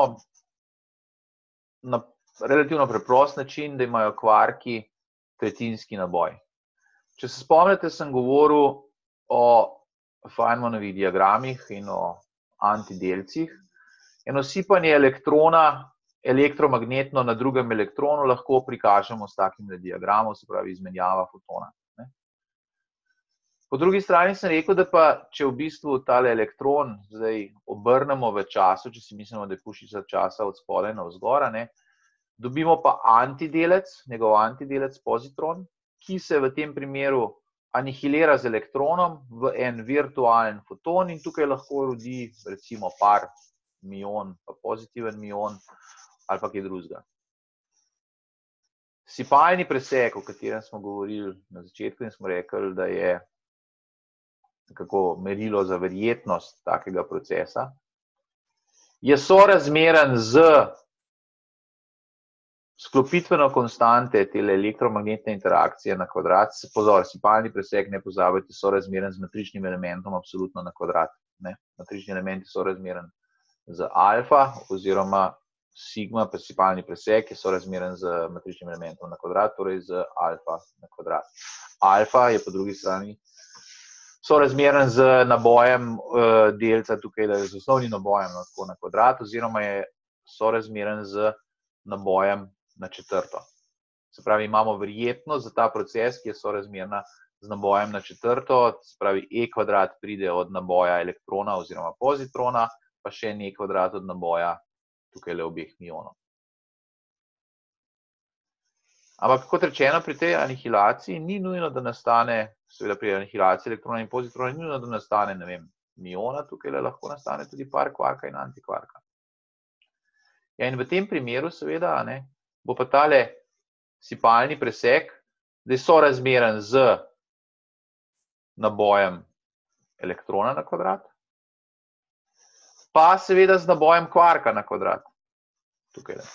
na relativno preprost način, da imajo kvarki tretjinski naboj. Če se spomnite, sem govoril o Feynmanovih diagramih in o antidelcih. Eno sipanje elektrona elektromagnetno na drugem elektronu lahko prikažemo s takim diagramom, se pravi izmenjava fotona. Po drugi strani sem rekel, da pa če v bistvu tale elektron zdaj obrnemo v času, če si mislimo, da je puščica časa od spodaj navzgor, dobimo pa antidelec, njegov antidelec pozitron, ki se v tem primeru anihilira z elektronom v en virtualen foton in tukaj lahko rodi recimo par mion, pa pozitiven mion ali pa kaj drugega. Sipalni presek, o katerem smo govorili na začetku in smo rekli, da je nekako merilo za verjetnost takega procesa, je sorazmeren z sklopitveno konstante tele elektromagnetne interakcije na kvadrat. Pozor, sipalni presek, ne pozabite, sorazmeren z matričnim elementom absolutno na kvadrat. Matrični element je sorazmeren z alfa oziroma sigma, pa sipalni presek je sorazmeren z matričnim elementom na kvadrat, torej z alfa na kvadrat. Alfa je po drugi strani sorazmeren z nabojem delca tukaj, z osnovnim nabojem tako na kvadrat, oziroma je sorazmeren z nabojem na četrto. Se pravi, imamo verjetnost za ta proces, ki je sorazmerna z nabojem na četrto, se pravi, E kvadrat pride od naboja elektrona oziroma pozitrona, pa še en E kvadrat od naboja tukaj le obeh mionov. Ampak, kot rečeno, pri tej anihilaciji ni nujno, da nastane, seveda pri anihilaciji elektrona in pozitrona, ni nujno, da nastane, ne vem, miona, tukaj le lahko nastane tudi par kvarka in antikvarka. Ja, in v tem primeru, seveda, bo pa tale sipalni presek, da je sorazmeren z nabojem elektrona na kvadrat, pa seveda z nabojem kvarka na kvadrat. Tukaj le.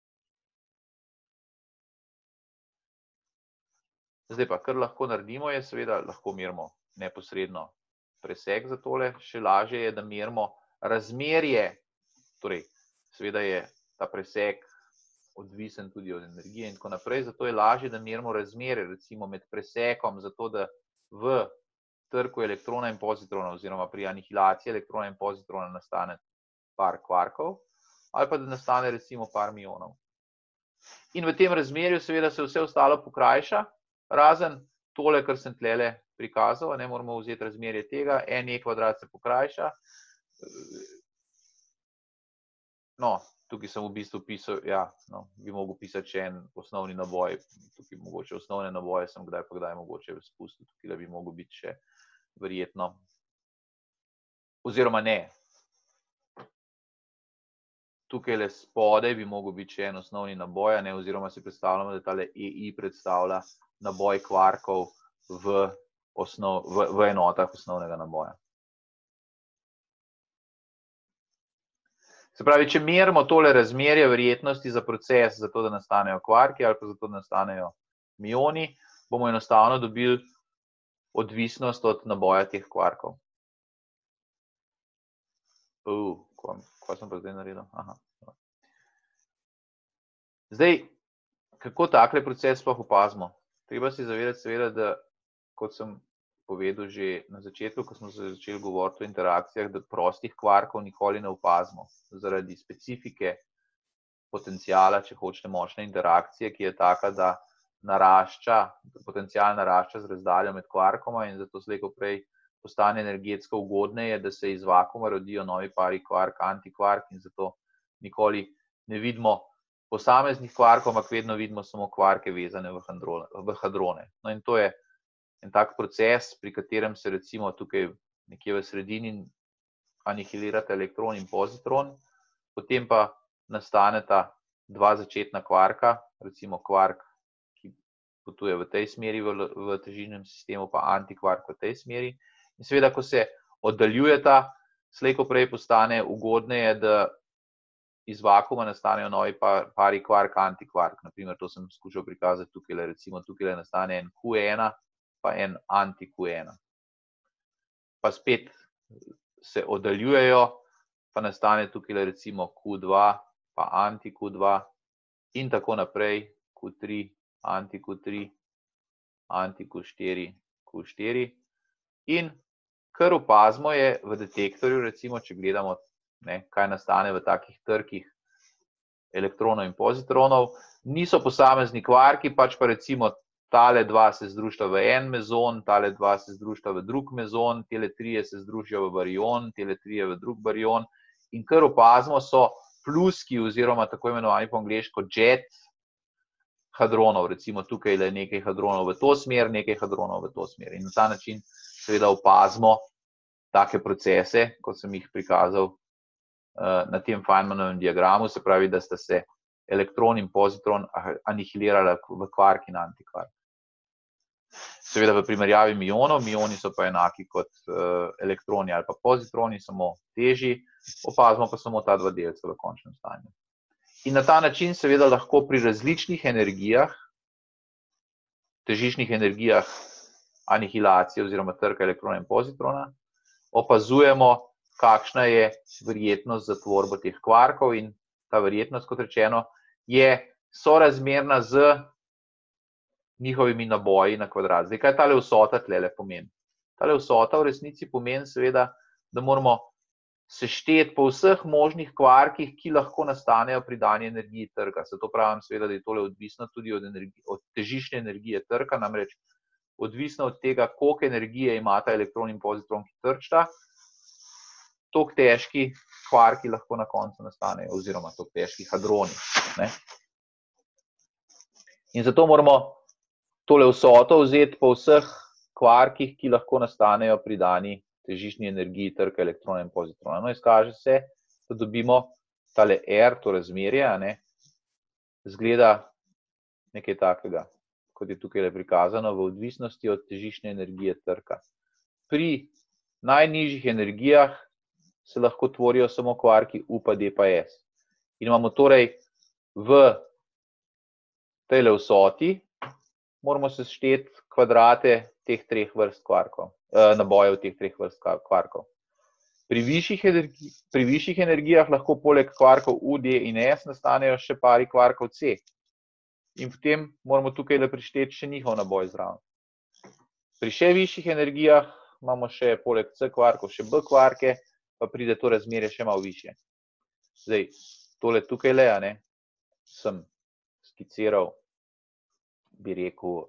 Zdaj pa, kar lahko naredimo, je seveda, lahko merimo neposredno presek za tole, še lažje je, da merimo razmerje, torej, seveda je ta presek odvisen tudi od energije in tako naprej, zato je lažje, da merimo razmerje, recimo med presekom, zato da v trku elektrona in pozitrona, oziroma pri anihilaciji elektrona in pozitrona nastane par kvarkov, ali pa da nastane recimo par mionov. In v tem razmerju seveda se vse ostalo pokrajša, razen tole, kar sem tlele prikazal, moramo vzeti razmerje tega, en E kvadrat se pokrajša. No, tukaj sem v bistvu pisal, ja, bi mogel pisati še en osnovni naboj, tukaj mogoče osnovne naboje sem kdaj pa kdaj mogoče spustil, tukaj bi mogel biti še verjetno, oziroma ne. Tukaj le spodaj bi mogel biti še en osnovni naboj, oziroma si predstavljamo, da tale EI predstavlja naboj kvarkov v enotah osnovnega naboja. Se pravi, če merimo tole razmerje verjetnosti za proces, zato da nastanejo kvarki ali pa zato da nastanejo mioni, bomo enostavno dobili odvisnost od naboja teh kvarkov. Kaj sem pa zdaj naredil? Aha. Zdaj, kako takle proces sploh opazimo? Treba si zavedati seveda, da, kot sem povedal že na začetku, ko smo začeli govoriti o interakcijah, da prostih kvarkov nikoli ne opazimo, zaradi specifike potencijala, če hočete, močne interakcije, ki je taka, da potencijal narašča z razdaljo med kvarkoma in zato slej ko prej postane energetsko ugodneje, da se iz vakuma rodijo novi pari kvark, antikvark in zato nikoli ne vidimo posameznih kvarkov, ampak vedno vidimo samo kvarke vezane v hadrone. No in to je en tak proces, pri katerem se recimo tukaj nekje v sredini anihilirata elektron in pozitron, potem pa nastaneta dva začetna kvarka, recimo kvark, ki potuje v tej smeri v težilnem sistemu, pa antikvark v tej smeri. In seveda, ko se oddaljujeta, slej ko prej postane ugodneje, da iz vakuma nastanejo novi pari kvark, antikvark. Naprimer, to sem skušal prikazati tukaj, recimo tukaj nastane en Q1, pa en anti-Q1. Pa spet se oddaljujejo, pa nastane tukaj recimo Q2, pa anti-Q2 in tako naprej, Q3, anti-Q3, anti-Q4, Q4. In kar opazimo je v detektorju, recimo, če gledamo, kaj nastane v takih trkih elektronov in pozitronov, niso posamezni kvarki, pač pa recimo tale dva se združita v en mezon, tale dva se združita v drug mezon, tele trije se združijo v barion, tele trije v drug barion in kar opazimo so pluski oziroma tako imenovani po angleško jet hadronov, recimo tukaj je nekaj hadronov v to smer, nekaj hadronov v to smer. In na ta način seveda opazimo take procese, kot sem jih prikazal na tem Feynmanovem diagramu, se pravi, da sta se elektron in pozitron anihilirala v kvark in antikvark. Seveda v primerjavi mionov, mioni so pa enaki kot elektroni ali pa pozitroni, samo težji, opazimo pa samo ta dva delca v končnem stanju. In na ta način seveda lahko pri različnih energijah, težiščnih energijah anihilacije oziroma trka elektrona in pozitrona, opazujemo, kakšna je verjetnost za tvorbo teh kvarkov in ta verjetnost, kot rečeno, je sorazmerna z njihovimi naboji na kvadrat. Zdaj, kaj tale vsota tlele pomeni? Tale vsota v resnici pomeni seveda, da moramo sešteti po vseh možnih kvarkih, ki lahko nastanejo pri dani energiji trka. Zato pravim seveda, da je tole odvisno tudi od težišne energije trka, namreč odvisno od tega, koliko energije imata elektron in pozitron, ki trčita, toliko težki kvarki lahko na koncu nastanejo, oziroma toliko težki hadroni. Ne? In zato moramo tole vsoto vzeti po vseh kvarkih, ki lahko nastanejo pri dani težišni energiji trka elektrona in pozitrona. No, izkaže se, da dobimo tale R, to razmerje, ne, zgleda nekaj takega, kot je tukaj prikazano, v odvisnosti od težišne energije trka. Pri najnižjih energijah se lahko tvorijo samo kvarki U pa D pa S. In imamo torej v tejle vsoti, moramo sešteti kvadrate teh treh vrst kvarkov, nabojev teh treh vrst kvarkov. Pri višjih energijah lahko poleg kvarkov U, D in S nastanejo še pari kvarkov C. In potem moramo tukaj prišteti še njihov naboj zraven. Pri še višjih energijah imamo še poleg C kvarkov še B kvarke, pa pride to razmerje še malo višje. Zdaj, tole tukaj sem skiciral, bi rekel,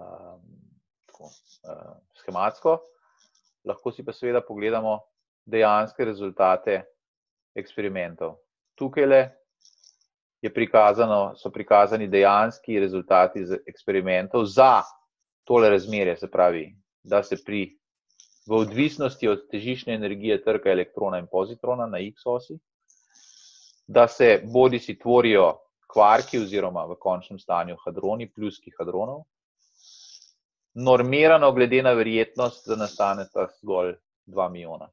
schematsko. Lahko si pa seveda pogledamo dejanske rezultate eksperimentov. Tukaj so prikazani dejanski rezultati eksperimentov za tole razmerje, se pravi, da se v odvisnosti od težišne energije trka elektrona in pozitrona na X osi, da se bodisi tvorijo kvarki oziroma v končnem stanju hadroni, pluski hadronov, normirano glede na verjetnost, da nastaneta zgolj 2 miona.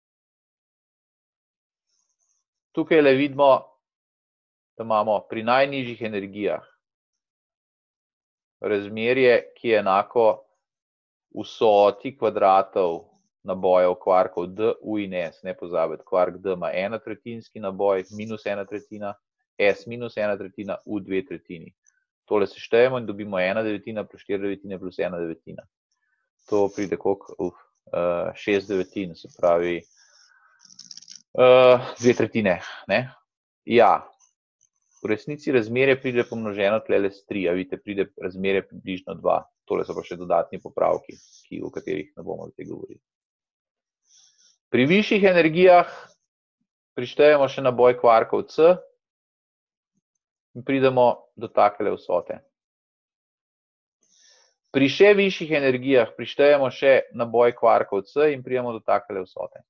Tukaj vidimo, da imamo pri najnižjih energijah razmerje, ki je enako vsoti kvadratov nabojev kvarkov D, U in S. Ne pozabiti, kvark D ima 1/3 naboj, minus 1/3, S minus 1/3, U 2/3. Tole seštejemo in dobimo 1/9 plus 4/9 plus 1/9. To pride koliko? 6/9, se pravi 2/3. Ne? Ja, v resnici razmerje pride pomnoženo tlele s 3, a vidite, pride razmerje približno 2. Tole so pa še dodatni popravki, o katerih ne bomo zdaj govorili. Pri višjih energijah prištejemo še naboj kvarkov C in pridemo do takele vsote. Pri še višjih energijah prištejemo še naboj kvarkov C in pridemo do takele vsote.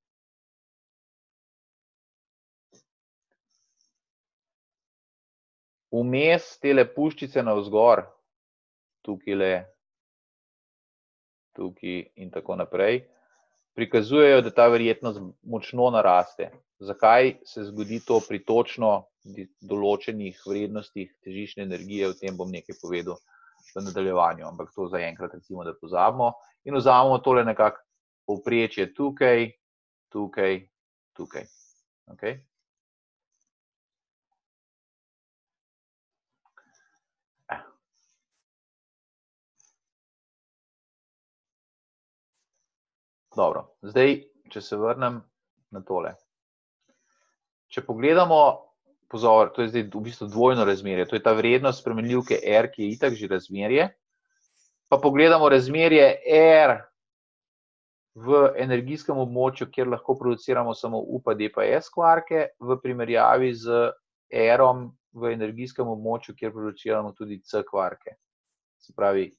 Vmes tele puščice navzgor, tukaj in tako naprej, prikazujejo, da ta verjetnost močno naraste. Zakaj se zgodi to pri točno določenih vrednostih težišne energije, o tem bom nekaj povedal v nadaljevanju, ampak to zaenkrat recimo, da pozabimo in vzamemo tole nekako povprečje tukaj, tukaj, tukaj. Okay? Dobro, zdaj, če se vrnem na tole. Če pogledamo, pozor, to je zdaj v bistvu dvojno razmerje, to je ta vrednost spremenljivke R, ki je itak že razmerje, pa pogledamo razmerje R v energijskem območju, kjer lahko produciramo samo U pa D pa S kvarke, v primerjavi z R-om v energijskem območju, kjer produciramo tudi C kvarke. Se pravi,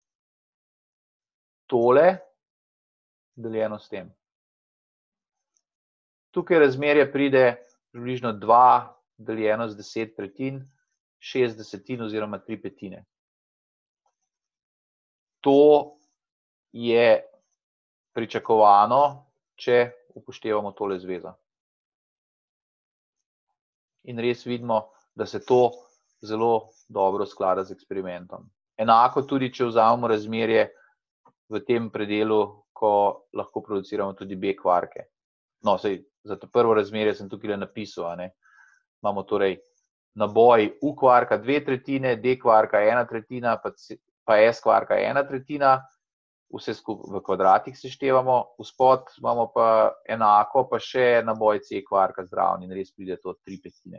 tole deljeno s tem. Tukaj razmerje pride približno 2 deljeno z 10/3, 60 oziroma 3/5. To je pričakovano, če upoštevamo tole zvezo. In res vidimo, da se to zelo dobro sklada z eksperimentom. Enako tudi, če vzamemo razmerje v tem predelu, ko lahko produciramo tudi B kvarke. No, sej, za to prvo razmerje sem tukaj napisal, imamo torej naboj U kvarka 2/3, D kvarka 1/3, pa S kvarka 1/3, vse skupaj v kvadratih seštevamo, vspod imamo pa enako, pa še naboj C kvarka zraven in res pride to 3/5.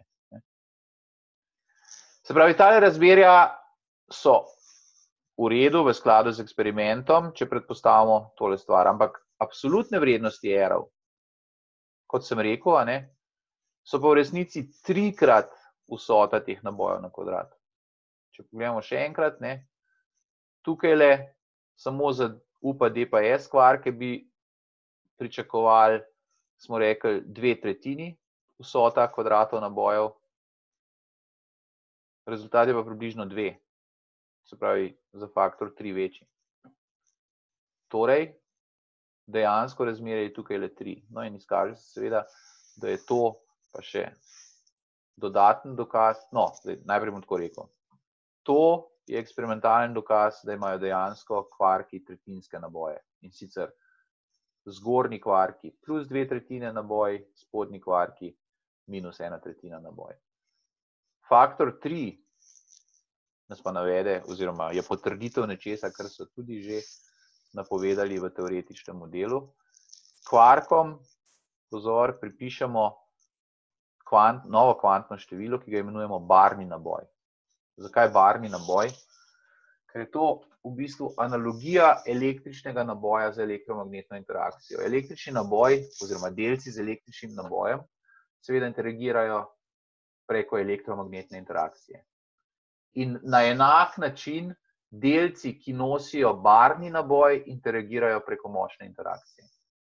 Se pravi, tale razmerja so v redu, v skladu z eksperimentom, če predpostavimo tole stvar, ampak absolutne vrednosti R-ov, kot sem rekel, so pa v resnici 3-krat vsota teh nabojev na kvadrat. Če pogledamo še enkrat, tukajle samo za U pa D pa S kvarke bi pričakovali, smo rekli, 2/3 vsota kvadratov nabojev. Rezultat je pa približno 2. Se pravi, za faktor 3 večji. Torej, dejansko razmerje je tukaj le 3. No in izkaže se seveda, da je to pa še dodaten dokaz. No, najprej bom tako rekel. To je eksperimentalen dokaz, da imajo dejansko kvarki tretjinske naboje. In sicer zgornji kvarki plus 2/3 naboj, spodnji kvarki minus 1/3 naboj. Faktor 3 nas pa navede, oziroma je potrditev nečesa, kar so tudi že napovedali v teoretičnem modelu. Kvarkom, pozor, pripišemo novo kvantno število, ki ga imenujemo barvni naboj. Zakaj barvni naboj? Ker je to v bistvu analogija električnega naboja z elektromagnetno interakcijo. Električni naboj, oziroma delci z električnim nabojem, seveda interagirajo preko elektromagnetne interakcije. In na enak način delci, ki nosijo barvni naboj, interagirajo preko močne interakcije.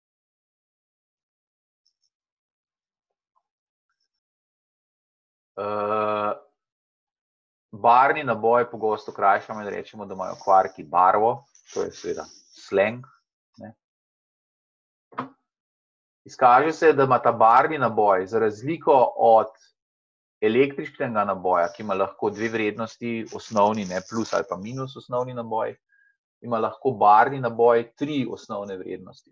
Barvni naboj pogosto krajšamo in rečemo, da imajo kvarki barvo, to je seveda slang. Izkaže se, da ima ta barvni naboj, za razliko od električnega naboja, ki ima lahko dve vrednosti, osnovni, plus ali pa minus osnovni naboj, ima lahko barvni naboj 3 osnovne vrednosti.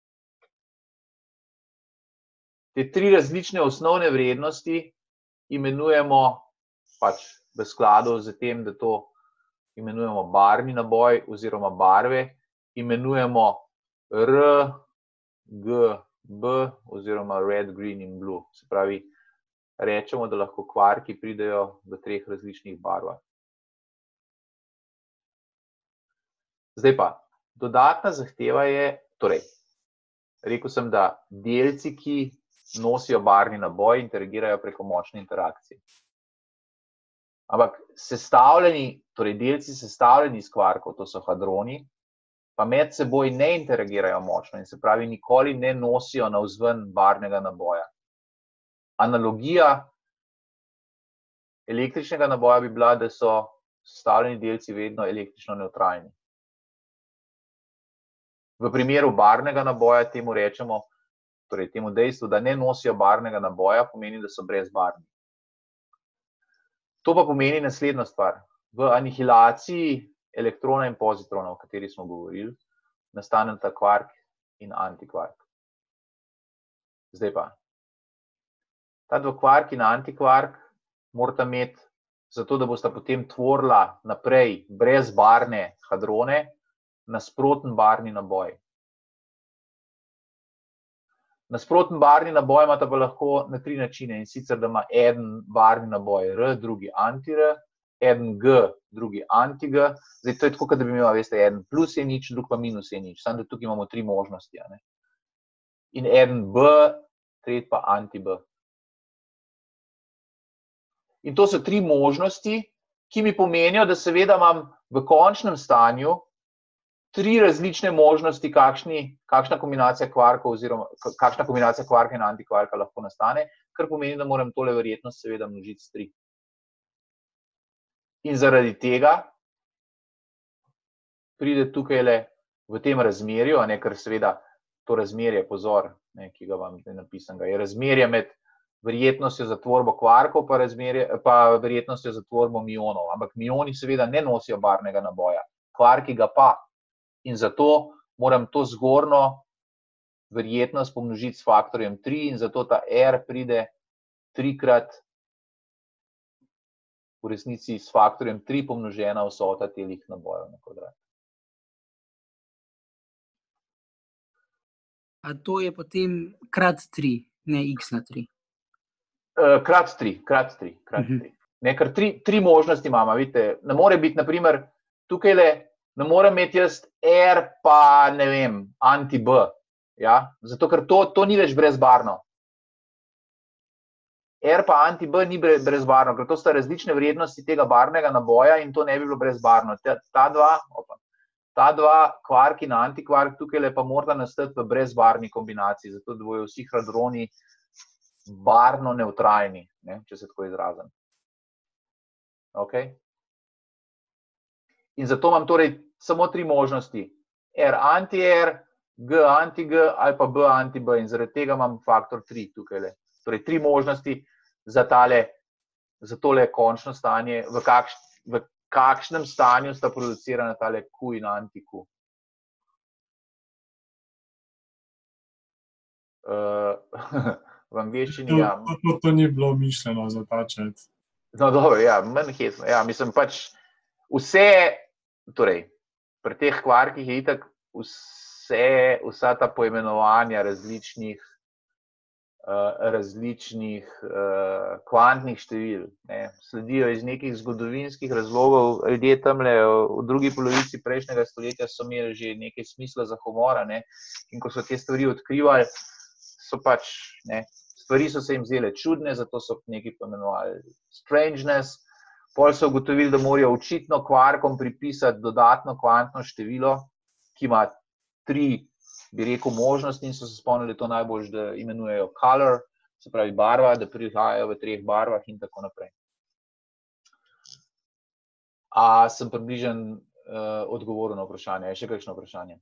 Te 3 različne osnovne vrednosti imenujemo pač v skladu z tem, da to imenujemo barvni naboj oziroma barve, imenujemo R, G, B oziroma red, green in blue. Se pravi, rečemo, da lahko kvarki pridejo v 3 različnih barvah. Zdaj pa, dodatna zahteva je, torej, rekel sem, da delci, ki nosijo barvni naboj, interagirajo preko močne interakcije. Ampak torej delci sestavljeni iz kvarkov, to so hadroni, pa med seboj ne interagirajo močno in se pravi, nikoli ne nosijo navzven barvnega naboja. Analogija električnega naboja bi bila, da so sestavljeni delci vedno električno nevtralni. V primeru barvnega naboja temu rečemo, torej temu dejstvu, da ne nosijo barvnega naboja, pomeni, da so brezbarvni. To pa pomeni naslednjo stvar. V anihilaciji elektrona in pozitrona, o kateri smo govorili, nastaneta kvark in antikvark. Zdaj pa, ta dva kvark in antikvark morata imeti, zato da bosta potem tvorila naprej brezbarvne hadrone, nasproten barvni naboj. Nasproten barvni naboj imata pa lahko na 3 načine, in sicer, da ima eden barvni naboj R, drugi anti-R, eden G, drugi anti-G. Zdaj, to je tako, da bi imel, veste, eden plus je nič, drug pa minus je nič. Samo da tukaj imamo 3 možnosti. In eden B, tretji pa anti-B. In to so 3 možnosti, ki mi pomenijo, da seveda imam v končnem stanju 3 različne možnosti, kakšna kombinacija kvarkov oziroma kakšna kombinacija kvarka in antikvarka lahko nastane, kar pomeni, da moram tole verjetnost seveda množiti s 3. In zaradi tega pride tukajle v tem razmerju, ker seveda to razmerje, pozor, ki ga vam zdaj napisam, je razmerje med verjetnostjo za tvorbo kvarkov pa verjetnostjo za tvorbo mionov. Ampak mioni seveda ne nosijo barvnega naboja, kvarki ga pa. In zato moram to zgornjo verjetnost pomnožiti s faktorjem 3 in zato ta R pride 3-krat v resnici s faktorjem 3 pomnožena vsota telih nabojev na kvadrat. A to je potem krat 3, ne x na 3. Krat 3. Ne, ker tri možnosti imamo, vidite, ne more biti, naprimer, tukajle, ne morem imeti jaz R pa, ne vem, anti-B, ja, zato ker to ni več brezbarno. R pa anti-B ni brezbarno, ker to sta različne vrednosti tega barvnega naboja in to ne bi bilo brezbarno. Ta dva kvark in antikvark tukajle pa morata nastati v brezbarni kombinaciji, zato da bojo vsi hadroni barvno nevtralni, ne, če se tako izrazim. Okay. In zato imam torej samo 3 možnosti. R anti-R, G anti-G ali pa B anti-B in zaradi tega imam faktor 3 tukajle. Torej 3 možnosti za tole končno stanje, v kakšnem stanju sta producirana tale Q in anti-Q. V angleščini, ja. To ni bilo mišljeno za ta chat. No, dobro, ja, manj hecno. Ja, mislim pač vse, torej, pri teh kvarkih je itak vsa ta poimenovanja različnih kvantnih števil, ne, sledijo iz nekih zgodovinskih razlogov. Ljudje tamle v drugi polovici prejšnjega stoletja so imeli že nekaj smisla za humora, ne, in ko so te stvari odkrivali, so pač, ne, stvari so se jim zdele čudne, zato so nekaj poimenovali strangeness. Pol so ugotovili, da morajo očitno kvarkom pripisati dodatno kvantno število, ki ima 3, bi rekel, možnosti in so se spomnili to najbolj, da imenujejo color, se pravi barva, da prihajajo v 3 barvah in tako naprej. A sem približen odgovoril na vprašanje? Je še kakšno vprašanje?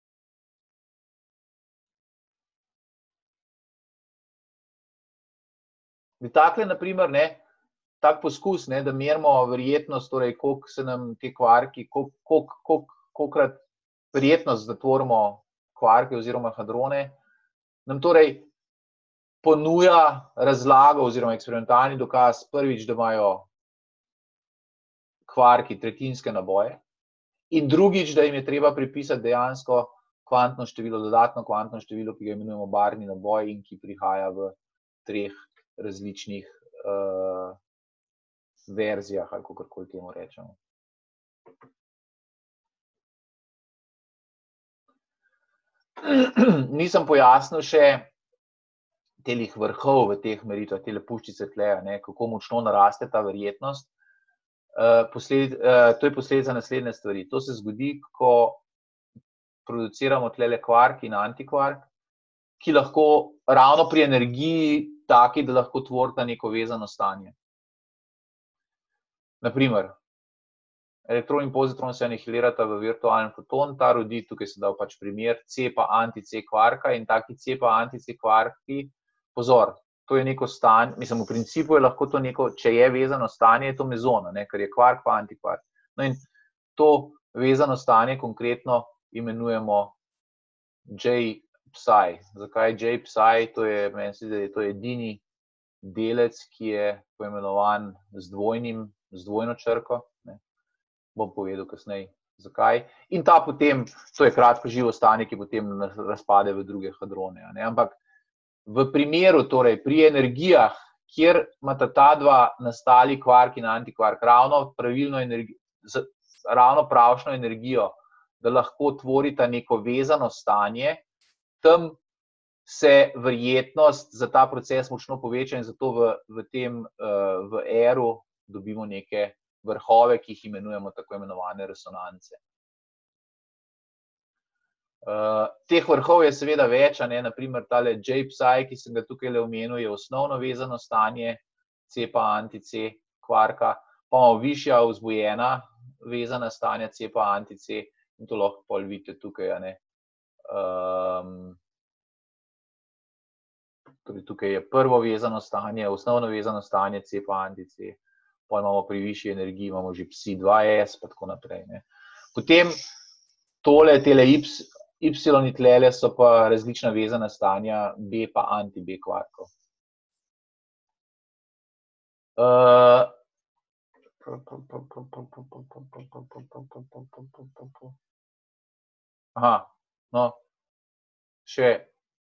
Takle, naprimer, ne, tak poskus, ne, da merimo verjetnost, torej koliko se nam te kvarki, kolikokrat verjetnost, da tvorimo kvarke oziroma hadrone, nam torej ponuja razlago oziroma eksperimentalni dokaz prvič, da imajo kvarki tretjinske naboje in drugič, da jim je treba pripisati dejansko kvantno število, dodatno kvantno število, ki ga imenujemo barvni naboj in ki prihaja v 3 različnih verzijah, ali kakorkoli temu rečemo. Nisem pojasnil še telih vrhov v teh meritvah, tele puščice tle, ne, kako močno naraste ta verjetnost. To je posledica naslednje stvari. To se zgodi, ko produciramo tlele kvark in antikvark, ki lahko ravno pri energiji taki, da lahko tvorita neko vezano stanje. Naprimer, elektron in pozitron se anihilirata v virtualen foton, ta rodi, tukaj se dal pač primer, C pa anti-C kvarka in taki C pa anti-C kvarki, pozor, to je neko stanje, mislim, v principu je lahko to neko, če je vezano stanje, je to mezona, ne, ker je kvark pa antikvark. No in to vezano stanje konkretno imenujemo J-psi. Zakaj J-psi? To je, meni se zdi, da je to edini delec, ki je poimenovan z dvojno črko. Ne. Bom povedal kasneje, zakaj. In ta potem, to je kratko živo stanje, ki potem razpade v druge hadrone. Ne. Ampak v primeru, torej pri energijah, kjer imata ta dva nastali kvark in antikvark ravno pravšno energijo, da lahko tvorita neko vezano stanje, tam se verjetnost za ta proces močno poveča in zato v R-u dobimo neke vrhove, ki jih imenujemo tako imenovane resonance. Teh vrhov je seveda več, naprimer tale J-psi, ki sem ga tukaj omenil, je osnovno vezano stanje C pa anti-C kvarka, pa imamo višja vzbojena vezana stanja C pa anti-C in to lahko pol vidite tukaj, torej tukaj je prvo vezano stanje, osnovno vezano stanje C pa anti-C, potem imamo pri višji energiji, imamo že psi2s, pa tako naprej. Ne. Potem tele y tlele so pa različna vezana stanja B pa anti-B kvarkov. Aha, no, še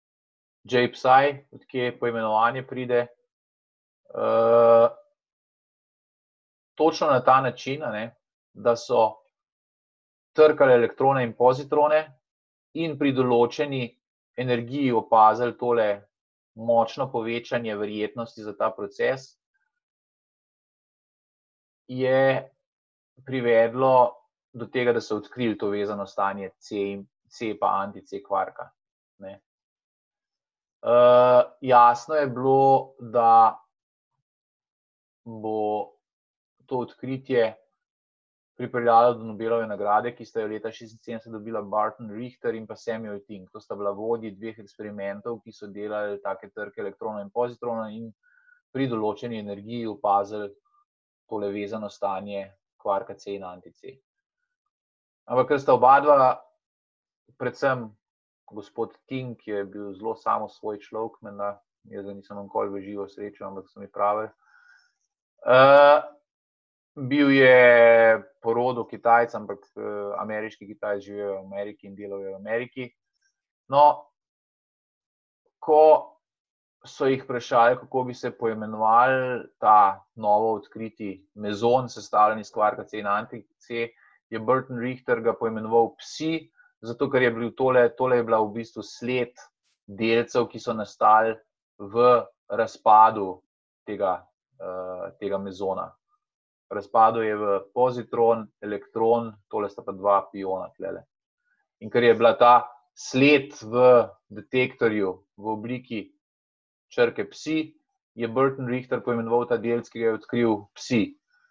J-psi, odkje poimenovanje pride. Točno na ta način, da so trkali elektrone in pozitrone in pri določeni energiji opazili tole močno povečanje verjetnosti za ta proces, je privedlo do tega, da so odkrili to vezano stanje C pa anti-C kvarka. Jasno je bilo, da bo to odkritje pripeljalo do Nobelove nagrade, ki sta jo leta 1976 dobila Barton Richter in pa Samuel Ting. To sta bila vodji dveh eksperimentov, ki so delali take trke elektronov in pozitronov in pri določeni energiji opazili tole vezano stanje kvarka C in anti-C. Ampak ker sta oba dva, predvsem gospod Ting, ki je bil zelo samosvoj človek, menda, jaz ga nisem nikoli v živo srečal, ampak so mi pravili, bil je po rodu Kitajec, ampak ameriški Kitajec, živel v Ameriki in delal je v Ameriki. No, ko so jih vprašali, kako bi se poimenoval ta novo odkriti mezon, sestavljen iz kvarka C in anti-C, je Barton Richter ga poimenoval psi, zato ker je bil tole je bila v bistvu sled delcev, ki so nastali v razpadu tega mezona. Razpadu je v pozitron, elektron, tole sta pa dva piona tlele. In ker je bila ta sled v detektorju v obliki črke psi, je Barton Richter poimenoval ta delc, ki ga je odkril psi.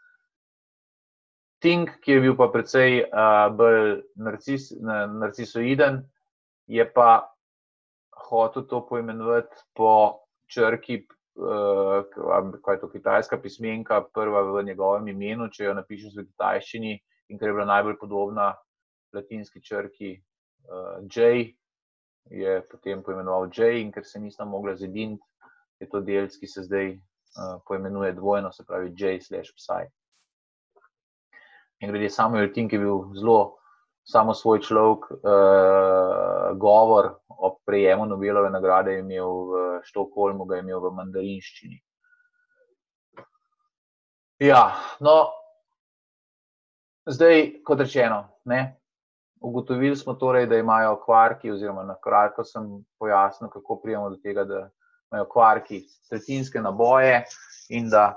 Ting, ki je bil pa precej bolj narcisoiden, je pa hotel to poimenovati po črki, kaj je to kitajska pismenka, prva v njegovem imenu, če jo napišeš v kitajščini, in ker je bila najbolj podobna latinski črki J, je potem poimenoval J, in ker se nista mogla zediniti, je to delc, ki se zdaj poimenuje dvojno, se pravi J/psi. In glede Samuel Ting je bil zelo samosvoj človek, govor ob prejemu Nobelove nagrade je imel v Stockholmu, ga je imel v mandarinščini. Ja, no, zdaj, kot rečeno, ugotovili smo torej, da imajo kvarki, oziroma na kratko sem pojasnil, kako pridemo do tega, da imajo kvarki tretjinske naboje in da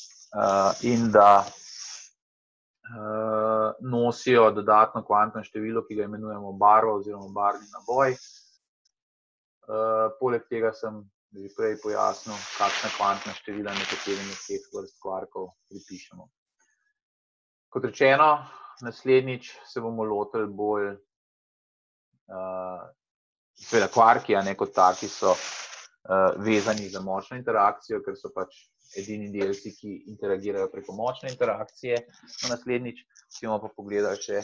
nosijo dodatno kvantno število, ki ga imenujemo barva oziroma barvni naboj. Poleg tega sem že prej pojasnil, kakšna kvantna števila nekaterim od teh vrst kvarkov pripišemo. Kot rečeno, naslednjič se bomo lotili bolj, seveda kvarki, kot taki so vezani za močno interakcijo, ker so pač edini delci, ki interagirajo preko močne interakcije. Naslednjič bomo pa pogledali še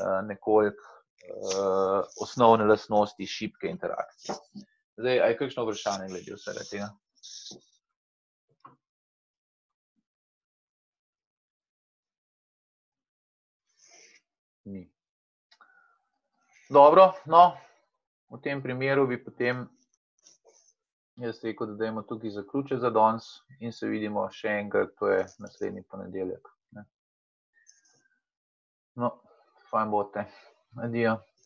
nekoliko osnovne lastnosti šibke interakcije. Zdaj, a je kakšno vprašanje glede vsega tega? Ni. Dobro, no, v tem primeru bi potem jaz rekel, da dajmo tukaj zaključiti za danes in se vidimo še enkrat, to je naslednji ponedeljek. No, fajn bote. Adijo.